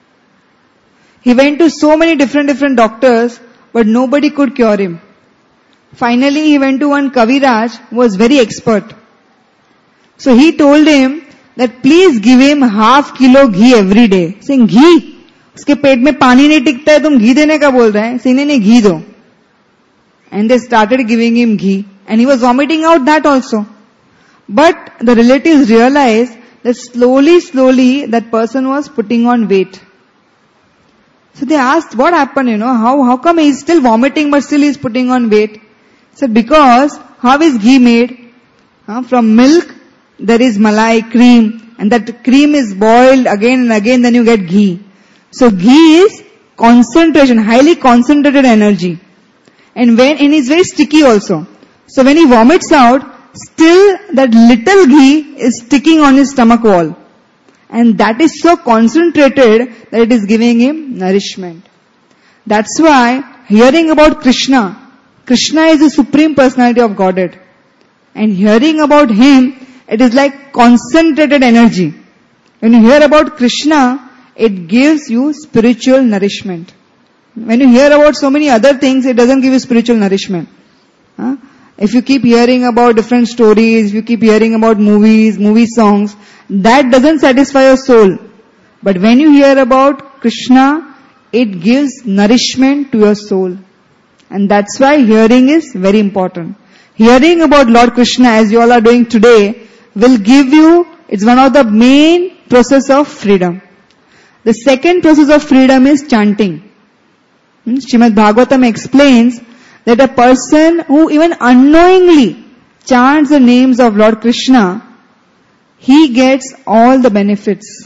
He went to so many different different doctors, but nobody could cure him. Finally he went to one Kaviraj who was very expert. So he told him that please give him half kilo ghee every day. Saying, ghee? उसके पेट में पानी नहीं टिकता है, तुम घी देने का बोल रहे हैं? सीने ने घी दो. And they started giving him ghee. And he was vomiting out that also. But the relatives realized that slowly, slowly that person was putting on weight. So they asked, what happened, you know, how, how come he's still vomiting but still he's putting on weight? He said, because how is ghee made? Uh, from milk, there is malai, cream, and that cream is boiled again and again, then you get ghee. So ghee is concentration, highly concentrated energy. And when, and it's very sticky also. So when he vomits out, still that little ghee is sticking on his stomach wall. And that is so concentrated that it is giving him nourishment. That's why hearing about Krishna, Krishna is the Supreme Personality of Godhead. And hearing about Him, it is like concentrated energy. When you hear about Krishna, it gives you spiritual nourishment. When you hear about so many other things, it doesn't give you spiritual nourishment. Huh? If you keep hearing about different stories, if you keep hearing about movies, movie songs, that doesn't satisfy your soul. But when you hear about Krishna, it gives nourishment to your soul. And that's why hearing is very important. Hearing about Lord Krishna, as you all are doing today, will give you, it's one of the main process of freedom. The second process of freedom is chanting. Hmm? Srimad Bhagavatam explains that a person who even unknowingly chants the names of Lord Krishna, he gets all the benefits.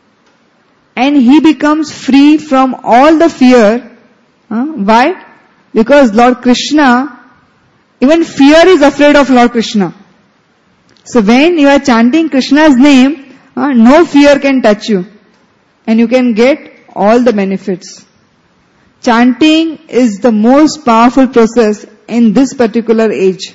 And he becomes free from all the fear. Huh? Why? Because Lord Krishna, even fear is afraid of Lord Krishna. So when you are chanting Krishna's name, uh, no fear can touch you. And you can get all the benefits. Chanting is the most powerful process in this particular age.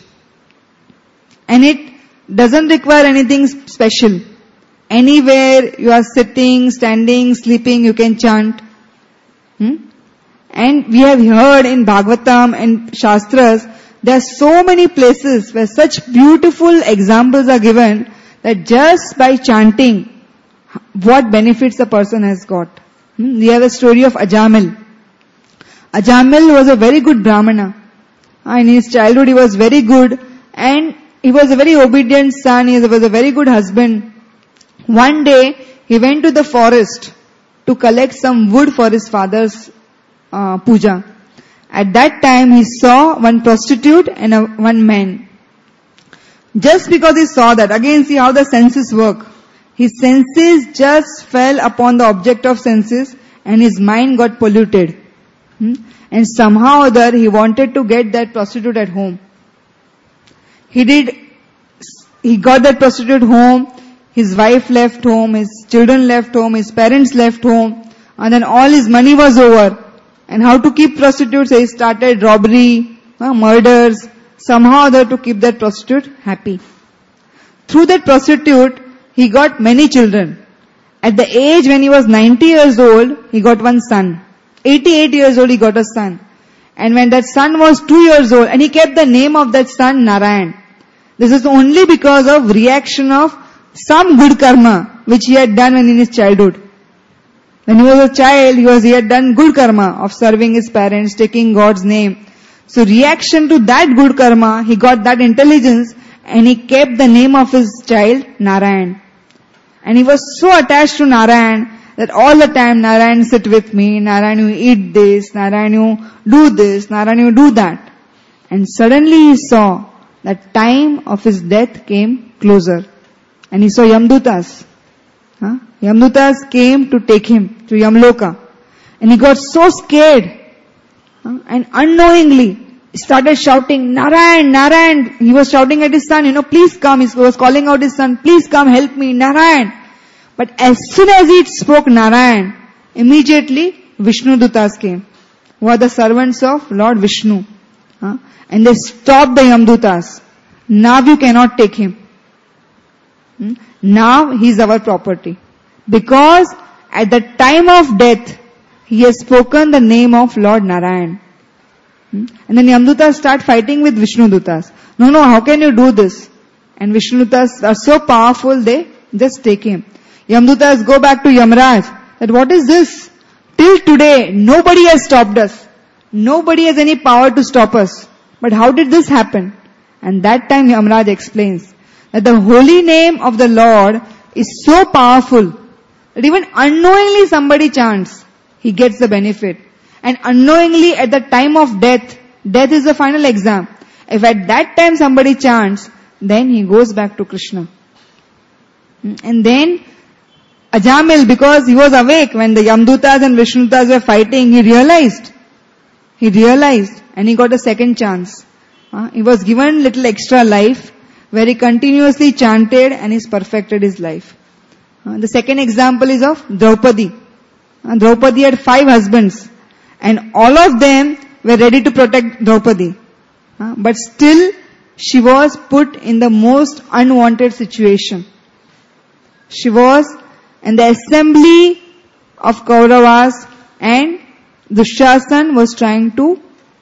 And it doesn't require anything special. Anywhere you are sitting, standing, sleeping, you can chant. Hmm? And we have heard in Bhagavatam and Shastras, there are so many places where such beautiful examples are given that just by chanting, what benefits the person has got. Hmm? We have a story of Ajamil. Ajamil was a very good Brahmana. In his childhood he was very good, and he was a very obedient son, he was a very good husband. One day he went to the forest to collect some wood for his father's uh, puja. At that time he saw one prostitute and a, one man. Just because he saw that, again see how the senses work. His senses just fell upon the object of senses and his mind got polluted. Hmm? And somehow or other he wanted to get that prostitute at home. He did, he got that prostitute home, his wife left home, his children left home, his parents left home, and then all his money was over. And how to keep prostitutes? He started robbery, uh, murders, somehow or other to keep that prostitute happy. Through that prostitute, he got many children. At the age when he was ninety years old, he got one son. eighty-eight years old, he got a son. And when that son was two years old, and he kept the name of that son Narayan. This is only because of reaction of some good karma, which he had done when in his childhood. When he was a child, he was, he had done good karma of serving his parents, taking God's name. So reaction to that good karma, he got that intelligence, and he kept the name of his child Narayan. And he was so attached to Narayan, that all the time, Narayan sit with me, Narayan you eat this, Narayan you do this, Narayan you do that. And suddenly he saw that time of his death came closer. And he saw Yamdutas. Huh? Yamdutas came to take him to Yamloka. And he got so scared. Huh? And unknowingly started shouting, Narayan, Narayan. He was shouting at his son, you know, please come. He was calling out his son, please come, help me, Narayan. But as soon as he spoke Narayan, immediately Vishnu Dutas came, who are the servants of Lord Vishnu. Huh? And they stopped the Yamdutas. Now you cannot take him. Hmm? Now he is our property. Because at the time of death, he has spoken the name of Lord Narayan. Hmm? And then Yamdutas start fighting with Vishnu Dutas. No, no, how can you do this? And Vishnu Dutas are so powerful, they just take him. Yamdutas go back to Yamraj, that what is this? Till today, nobody has stopped us. Nobody has any power to stop us. But how did this happen? And that time Yamraj explains that the holy name of the Lord is so powerful that even unknowingly somebody chants, he gets the benefit. And unknowingly at the time of death, death is the final exam. If at that time somebody chants, then he goes back to Krishna. And then Ajamil, because he was awake when the Yamdutas and Vishnudutas were fighting, he realized. He realized and he got a second chance. Uh, he was given little extra life where he continuously chanted and he's perfected his life. Uh, the second example is of Draupadi. Uh, Draupadi had five husbands and all of them were ready to protect Draupadi. Uh, but still she was put in the most unwanted situation. She was in the assembly of Kauravas and Dushyasan was trying to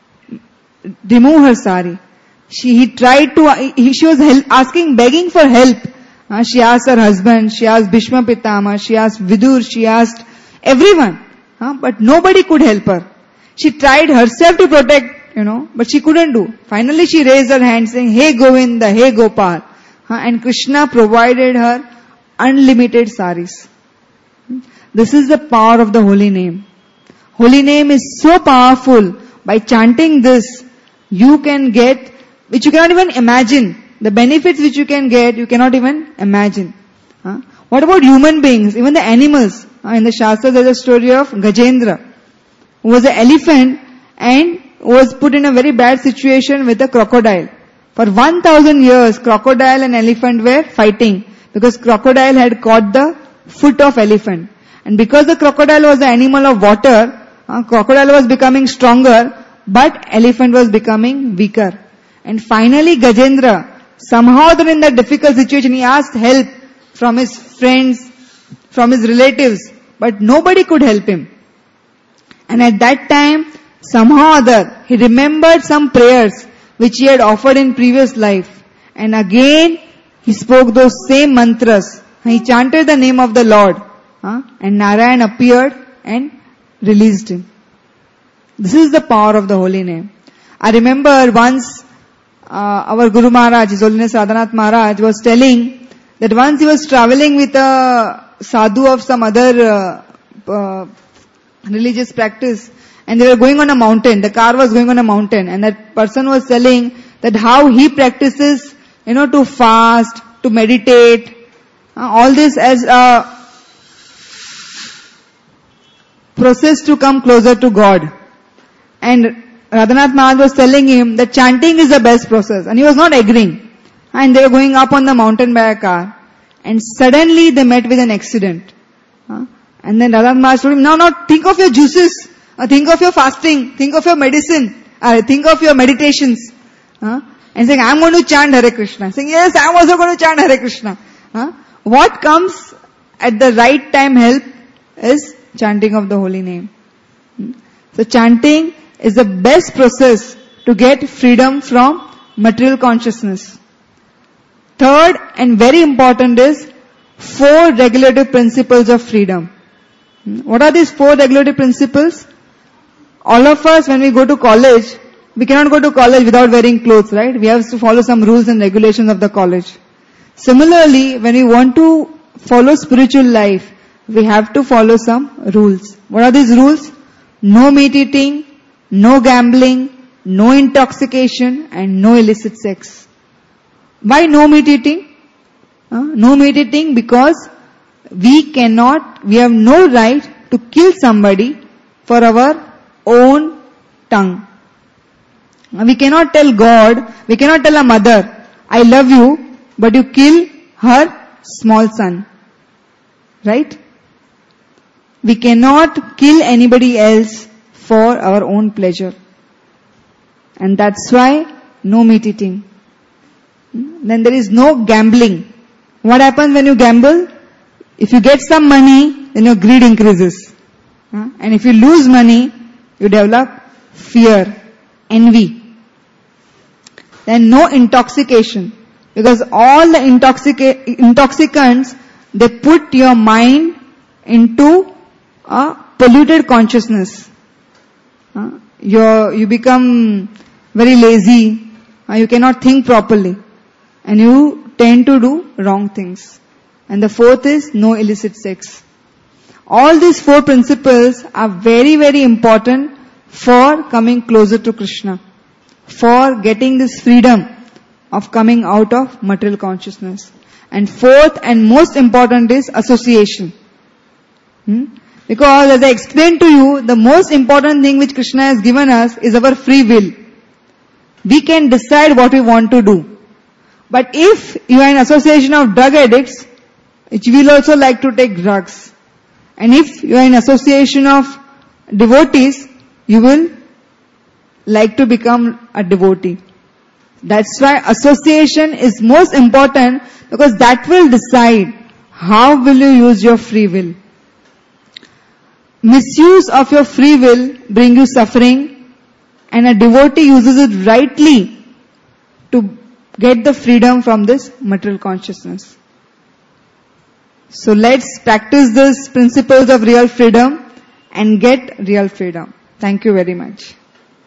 remove her sari. She, he tried to, he, she was help, asking, begging for help. Uh, she asked her husband, she asked Bhishma Pitama, she asked Vidur, she asked everyone. Uh, but nobody could help her. She tried herself to protect, you know, but she couldn't do. Finally she raised her hand saying, Hey Govinda, Hey Gopal. Uh, and Krishna provided her unlimited saris. This is the power of the holy name. Holy name is so powerful. By chanting this, you can get, which you cannot even imagine. The benefits which you can get, you cannot even imagine. Huh? What about human beings, even the animals? Uh, in the Shastras there is a story of Gajendra, who was an elephant and was put in a very bad situation with a crocodile. For one thousand years, crocodile and elephant were fighting because crocodile had caught the foot of elephant. And because the crocodile was the animal of water, uh, crocodile was becoming stronger, but elephant was becoming weaker. And finally Gajendra, somehow in that difficult situation, he asked help from his friends, from his relatives, but nobody could help him. And at that time, somehow or other, he remembered some prayers which he had offered in previous life. And again, he spoke those same mantras. He chanted the name of the Lord. Huh? And Narayan appeared and released him. This is the power of the holy name. I remember once uh, our Guru Maharaj, His Holiness Radhanath Maharaj, was telling that once he was traveling with a sadhu of some other uh, uh, religious practice, and they were going on a mountain. The car was going on a mountain, and that person was telling that how he practices, you know, to fast, to meditate, uh, all this as a process to come closer to God. And Radhanath Maharaj was telling him that chanting is the best process, and he was not agreeing. And they were going up on the mountain by a car, and suddenly they met with an accident. Uh, and then Radhanath Maharaj told him, now, now think of your juices, uh, think of your fasting, think of your medicine, uh, think of your meditations. Uh, and saying, I'm going to chant Hare Krishna. Saying, yes, I'm also going to chant Hare Krishna. Uh, what comes at the right time help is chanting of the holy name. Hmm? So chanting is the best process to get freedom from material consciousness. Third and very important is four regulative principles of freedom. What are these four regulative principles? All of us, when we go to college, we cannot go to college without wearing clothes, right? We have to follow some rules and regulations of the college. Similarly, when we want to follow spiritual life, we have to follow some rules. What are these rules? No meat eating, no gambling, no intoxication, and no illicit sex. Why no meat eating? Uh, no meat eating because we cannot, we have no right to kill somebody for our own tongue. We cannot tell God, we cannot tell a mother, I love you, but you kill her small son. Right? We cannot kill anybody else for our own pleasure. And that's why no meat eating. Then there is no gambling. What happens when you gamble? If you get some money, then your greed increases. And if you lose money, you develop fear, envy. Then no intoxication. Because all the intoxica- intoxicants, they put your mind into a polluted consciousness. Uh, you're, you become very lazy. Uh, you cannot think properly. And you tend to do wrong things. And the fourth is no illicit sex. All these four principles are very, very important for coming closer to Krishna. For getting this freedom of coming out of material consciousness. And fourth and most important is association. Hmm? Because as I explained to you, the most important thing which Krishna has given us is our free will. We can decide what we want to do. But if you are in association of drug addicts, you will also like to take drugs. And if you are in association of devotees, you will like to become a devotee. That's why association is most important, because that will decide how will you use your free will. Misuse of your free will bring you suffering, and a devotee uses it rightly to get the freedom from this material consciousness. So let's practice these principles of real freedom and get real freedom. Thank you very much.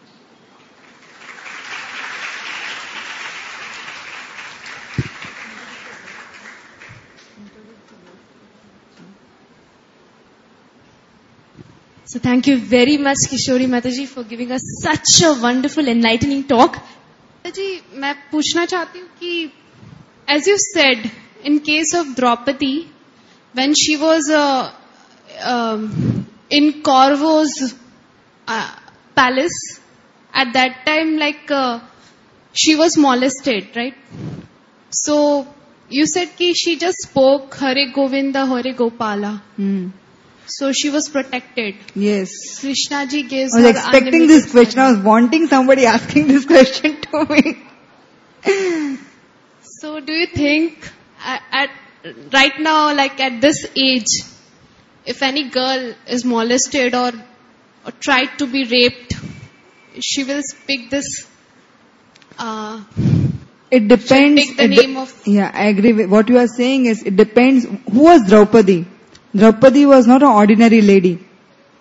So thank you very much, Kishori Mataji, for giving us such a wonderful, enlightening talk. Mataji, मैं पूछना चाहती हूँ कि, as you said, in case of Draupadi, when she was uh, um, in Kaurav's uh, palace, at that time, like uh, she was molested, right? So you said कि she just spoke Hare Govinda, Hare Gopala. Hmm. So she was protected. Yes. Krishna ji gives I was her expecting this question. I was wanting somebody asking this question to me. So do you think at, at right now, like at this age, if any girl is molested or, or tried to be raped, she will speak this? Uh, it depends. Take the it name de- of. Yeah, I agree with what you are saying. Is it depends. Who was Draupadi? Draupadi was not an ordinary lady.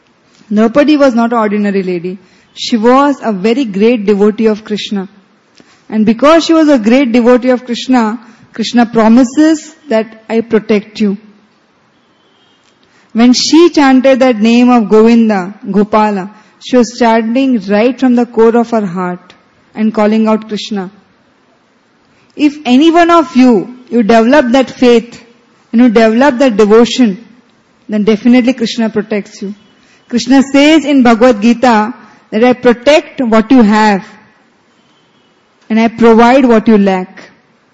Draupadi was not an ordinary lady. She was a very great devotee of Krishna. And because she was a great devotee of Krishna, Krishna promises that I protect you. When she chanted that name of Govinda, Gopala, she was chanting right from the core of her heart and calling out Krishna. If any one of you, you develop that faith and you develop that devotion, then definitely Krishna protects you. Krishna says in Bhagavad Gita that I protect what you have and I provide what you lack.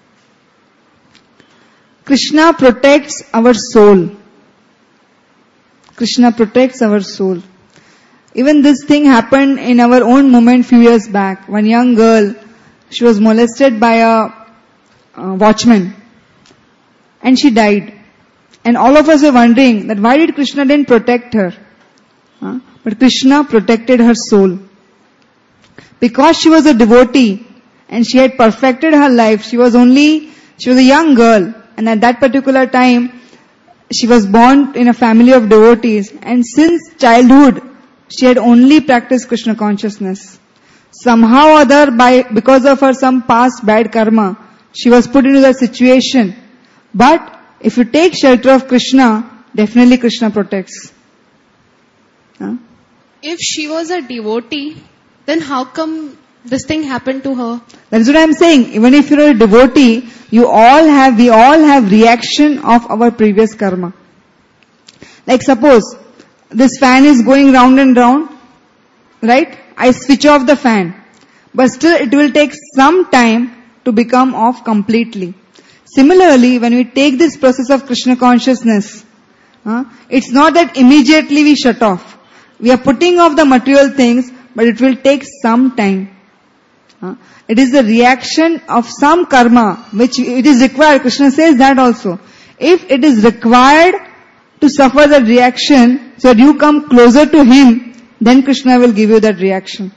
Krishna protects our soul. Krishna protects our soul. Even this thing happened in our own moment few years back. One young girl, she was molested by a uh, watchman and she died. And all of us were wondering that why did Krishna then protect her? Huh? But Krishna protected her soul. Because she was a devotee and she had perfected her life, she was only, she was a young girl, and at that particular time, she was born in a family of devotees, and since childhood, she had only practiced Krishna consciousness. Somehow or other, by, because of her some past bad karma, she was put into that situation. But, if you take shelter of Krishna, definitely Krishna protects. Huh? If she was a devotee, then how come this thing happened to her? That's what I'm saying. Even if you're a devotee, you all have, we all have reaction of our previous karma. Like suppose, this fan is going round and round, right? I switch off the fan. But still it will take some time to become off completely. Similarly, when we take this process of Krishna consciousness, uh, it's not that immediately we shut off. We are putting off the material things, but it will take some time. Uh, it is the reaction of some karma, which it is required. Krishna says that also. If it is required to suffer that reaction, so that you come closer to Him, then Krishna will give you that reaction.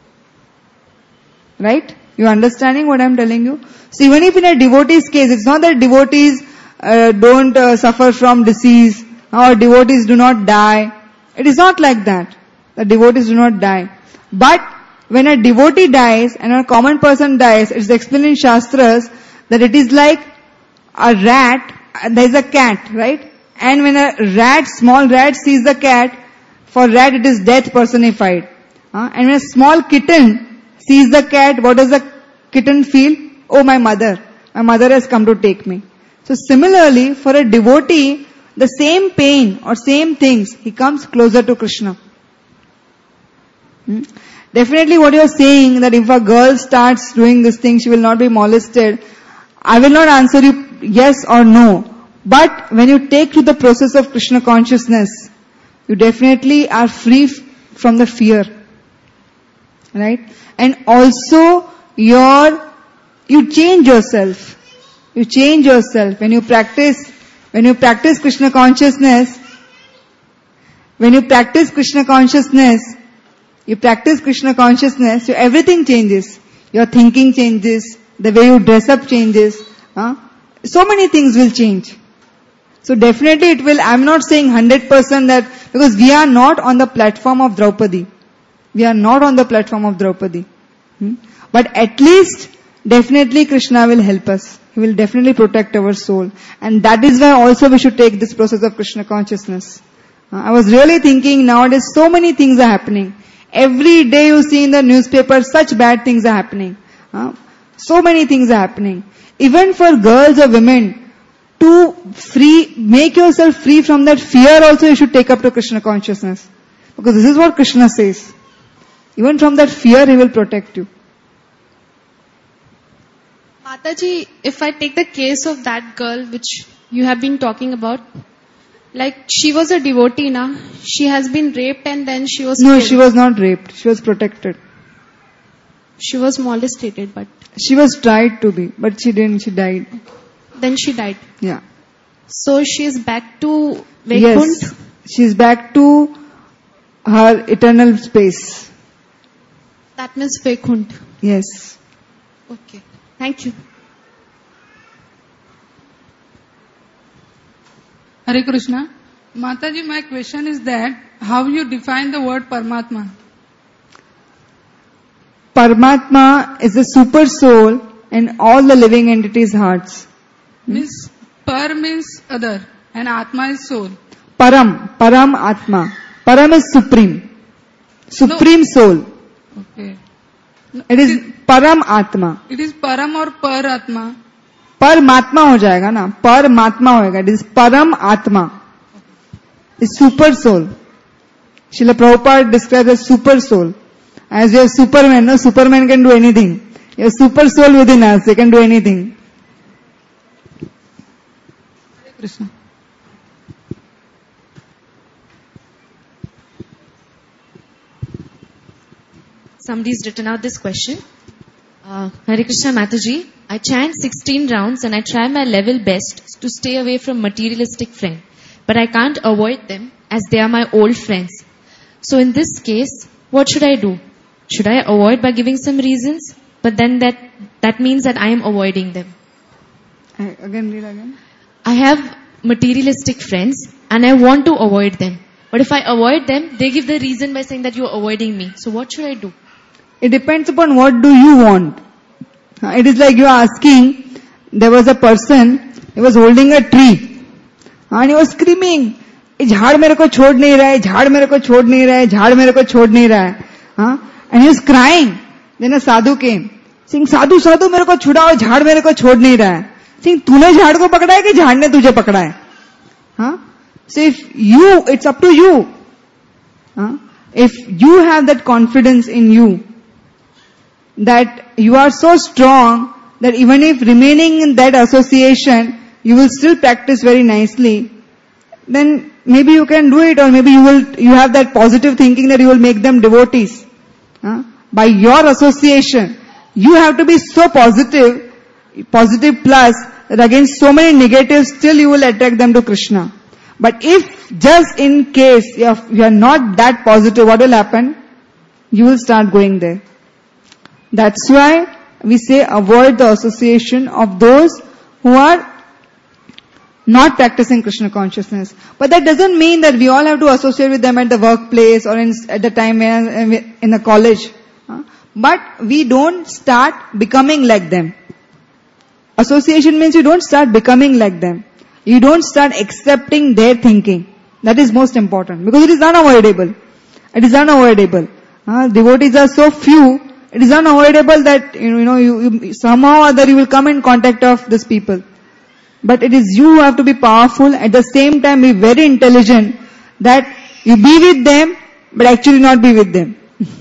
Right? You understanding what I am telling you? So even if in a devotee's case, it's not that devotees uh, don't uh, suffer from disease, or devotees do not die. It is not like that. The devotees do not die. But when a devotee dies and a common person dies, it's explained in Shastras that it is like a rat, there is a cat, right? And when a rat, small rat sees the cat, for rat it is death personified. Uh, and when a small kitten sees the cat, what does the kitten feel? Oh, my mother. My mother has come to take me. So similarly, for a devotee, the same pain or same things, he comes closer to Krishna. Hmm? Definitely what you are saying, that if a girl starts doing this thing, she will not be molested. I will not answer you yes or no. But when you take to the process of Krishna consciousness, you definitely are free f- from the fear. Right? And also, your, you change yourself. You change yourself. When you practice, when you practice Krishna consciousness, when you practice Krishna consciousness, you practice Krishna consciousness, so everything changes. Your thinking changes, the way you dress up changes. Huh? So many things will change. So definitely it will, I'm not saying one hundred percent that, because we are not on the platform of Draupadi. We are not on the platform of Draupadi. Hmm? But at least, definitely Krishna will help us. He will definitely protect our soul. And that is why also we should take this process of Krishna consciousness. Uh, I was really thinking nowadays so many things are happening. Every day you see in the newspaper such bad things are happening. Uh, so many things are happening. Even for girls or women, to free, make yourself free from that fear also you should take up to Krishna consciousness. Because this is what Krishna says. Even from that fear He will protect you. Mataji, if I take the case of that girl which you have been talking about, like she was a devotee na, she has been raped and then she was No, killed. she was not raped. She was protected. She was molested, but She was tried to be, but she didn't. She died. then she died. Yeah. So she is back to Vaikunt. Yes. She's back to her eternal space. That means Vaikunt. Yes. Okay. Thank you. Hare Krishna. Mataji, my question is that how you define the word Paramatma? Paramatma is the super soul in all the living entities' hearts. Means par means other and Atma is soul. Param, Param Atma. Param is supreme. Supreme No. soul. Okay. It is Param Atma. It is Param or Par Atma. परमात्मा हो जाएगा ना, परमात्मा होएगा. It is Param Atma. It's super soul. Srila Prabhupada describes as super soul. As you have Superman, no? Superman can do anything. You have super soul within us, they can do anything. Krishna. Somebody's written out this question. Uh, Hare Krishna Mataji, I chant sixteen rounds and I try my level best to stay away from materialistic friends. But I can't avoid them as they are my old friends. So in this case, what should I do? Should I avoid by giving some reasons? But then that, that means that I am avoiding them. Again, read again. I have materialistic friends and I want to avoid them. But if I avoid them, they give the reason by saying that you are avoiding me. So what should I do? It depends upon what do you want. Uh, It is like you are asking, there was a person, he was holding a tree. And he was screaming, ये झाड़ मेरे को छोड़ नहीं रहा है, झाड़ मेरे को छोड़ नहीं रहा है, झाड़ मेरे को छोड़ नहीं रहा है. Huh? And he was crying. Then a sadhu came. Saying, sadhu, sadhu, मेरे को छुड़ाओ, झाड़ मेरे को छोड़ नहीं रहा है. Saying, तूने झाड़ को पकड़ा है कि झाड़ ने तुझे पकड़ा है? Huh? So if you, it's up to you. Huh? If you have that confidence in you, that you are so strong that even if remaining in that association, you will still practice very nicely, then maybe you can do it, or maybe you will, you have that positive thinking that you will make them devotees. Huh? By your association, you have to be so positive, positive plus, that against so many negatives, still you will attract them to Krishna. But if just in case you are, you are not that positive, what will happen? You will start going there. That's why we say avoid the association of those who are not practicing Krishna consciousness. But that doesn't mean that we all have to associate with them at the workplace or in, at the time when, in the college. Huh? But we don't start becoming like them. Association means you don't start becoming like them. You don't start accepting their thinking. That is most important. Because it is unavoidable. It is unavoidable. Uh, devotees are so few, it is unavoidable that, you know, you, you, somehow or other you will come in contact of these people. But it is you who have to be powerful, at the same time be very intelligent, that you be with them, but actually not be with them.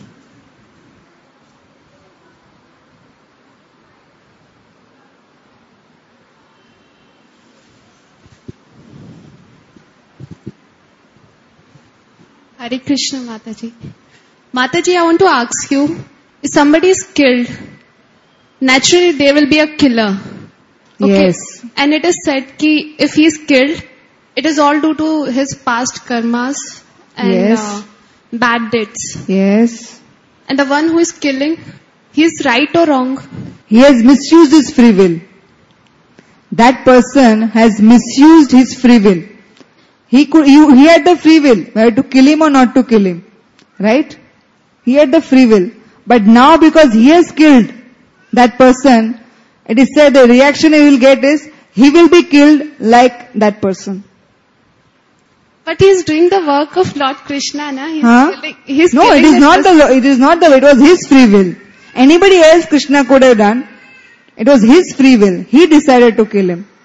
Hare Krishna, Mataji. Mataji, I want to ask you, if somebody is killed, naturally there will be a killer. Okay? Yes. And it is said ki if he is killed, it is all due to his past karmas and Yes. uh, bad deeds. Yes. And the one who is killing, he is right or wrong? He has misused his free will. That person has misused his free will. He could, he, he had the free will, whether to kill him or not to kill him. Right? He had the free will. But now because he has killed that person, it is said the reaction he will get is, he will be killed like that person. But he is doing the work of Lord Krishna, na? He is Huh? killing, he is No, killing it is that not person. the, it is not the, it was his free will. Anybody else Krishna could have done. It was his free will. He decided to kill him.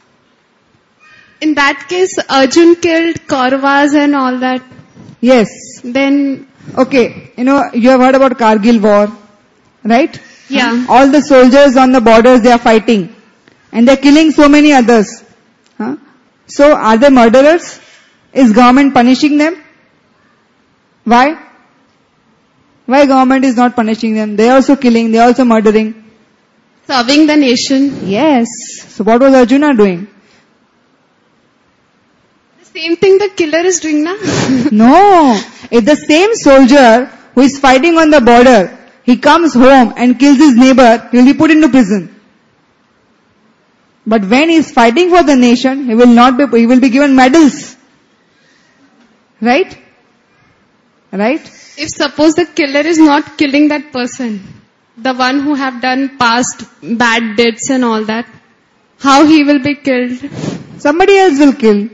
In that case, Arjun killed Kauravas and all that. Yes. Then, Okay, you know, you have heard about Kargil war, right? yeah. All the soldiers on the borders, they are fighting. And they are killing so many others. Huh? So, are they murderers? Is government punishing them? Why? Why government is not punishing them? They are also killing, they are also murdering. Serving the nation. Yes. So what was Arjuna doing? The same thing the killer is doing, na? No. If the same soldier who is fighting on the border, he comes home and kills his neighbor, he will be put into prison. But when he is fighting for the nation, he will not be, he will be given medals. Right? Right? If suppose the killer is not killing that person, the one who have done past bad deeds and all that, how he will be killed? Somebody else will kill.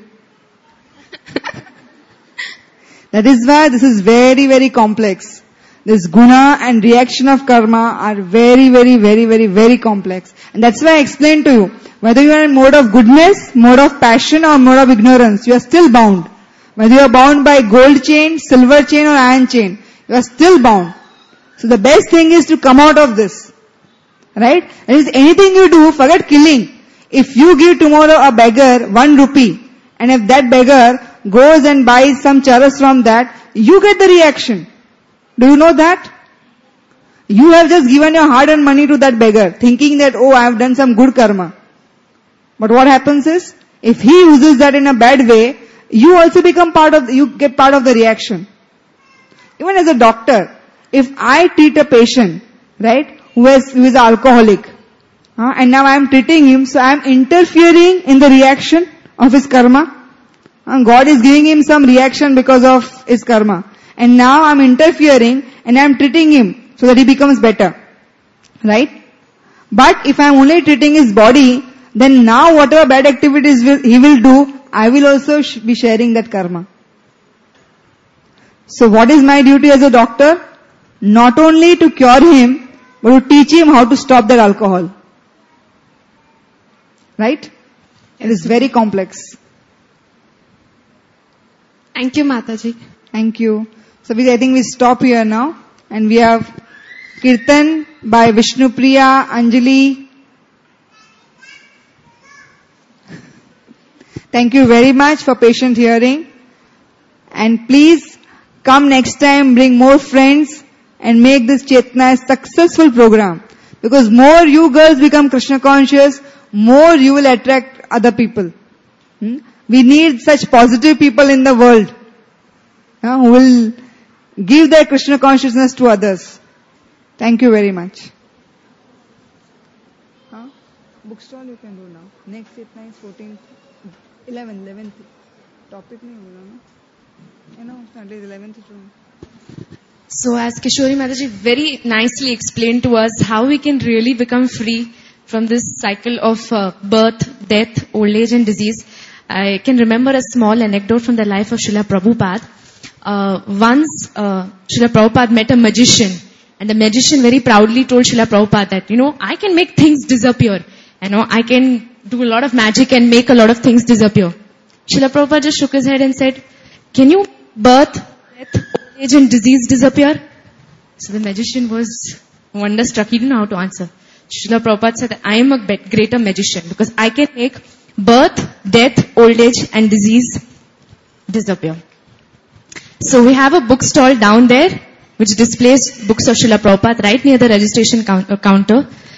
That is why this is very, very complex. This guna and reaction of karma are very, very, very, very, very complex. And that's why I explained to you, whether you are in mode of goodness, mode of passion or mode of ignorance, you are still bound. Whether you are bound by gold chain, silver chain or iron chain, you are still bound. So the best thing is to come out of this. Right? That is, anything you do, forget killing. If you give tomorrow a beggar one rupee, and if that beggar goes and buys some charas from that, you get the reaction. Do you know that? You have just given your hard-earned money to that beggar, thinking that, oh, I have done some good karma. But what happens is, if he uses that in a bad way, you also become part of, you get part of the reaction. Even as a doctor, if I treat a patient, right, who is, who is an alcoholic, uh, and now I am treating him, so I am interfering in the reaction of his karma. Uh, God is giving him some reaction because of his karma. And now I am interfering and I am treating him so that he becomes better. Right? But if I am only treating his body, then now whatever bad activities will, he will do, I will also sh- be sharing that karma. So what is my duty as a doctor? Not only to cure him, but to teach him how to stop that alcohol. Right? It is very complex. Thank you, Mataji. Thank you. So we, I think we stop here now. And we have Kirtan by Vishnupriya, Anjali. Thank you very much for patient hearing. And please come next time, bring more friends and make this Chetna a successful program. Because more you girls become Krishna conscious, more you will attract other people. Hmm? We need such positive people in the world uh, who will give their Krishna consciousness to others. Thank you very much. Huh? Bookstall you can do now. Next Chetna is fourteenth, eleventh, eleventh. Topic nahi hoga na? You know, Sunday is eleventh June. So as Kishori Mataji very nicely explained to us how we can really become free from this cycle of uh, birth, death, old age and disease, I can remember a small anecdote from the life of Srila Prabhupada. Uh, once uh, Srila Prabhupada met a magician, and the magician very proudly told Srila Prabhupada that, you know, I can make things disappear. You know, I can do a lot of magic and make a lot of things disappear. Srila Prabhupada just shook his head and said, can you birth, death, old age and disease disappear? So the magician was wonderstruck. He didn't know how to answer. Srila Prabhupada said, I am a greater magician because I can make birth, death, old age and disease disappear. So we have a bookstall down there which displays books of Srila Prabhupada right near the registration counter.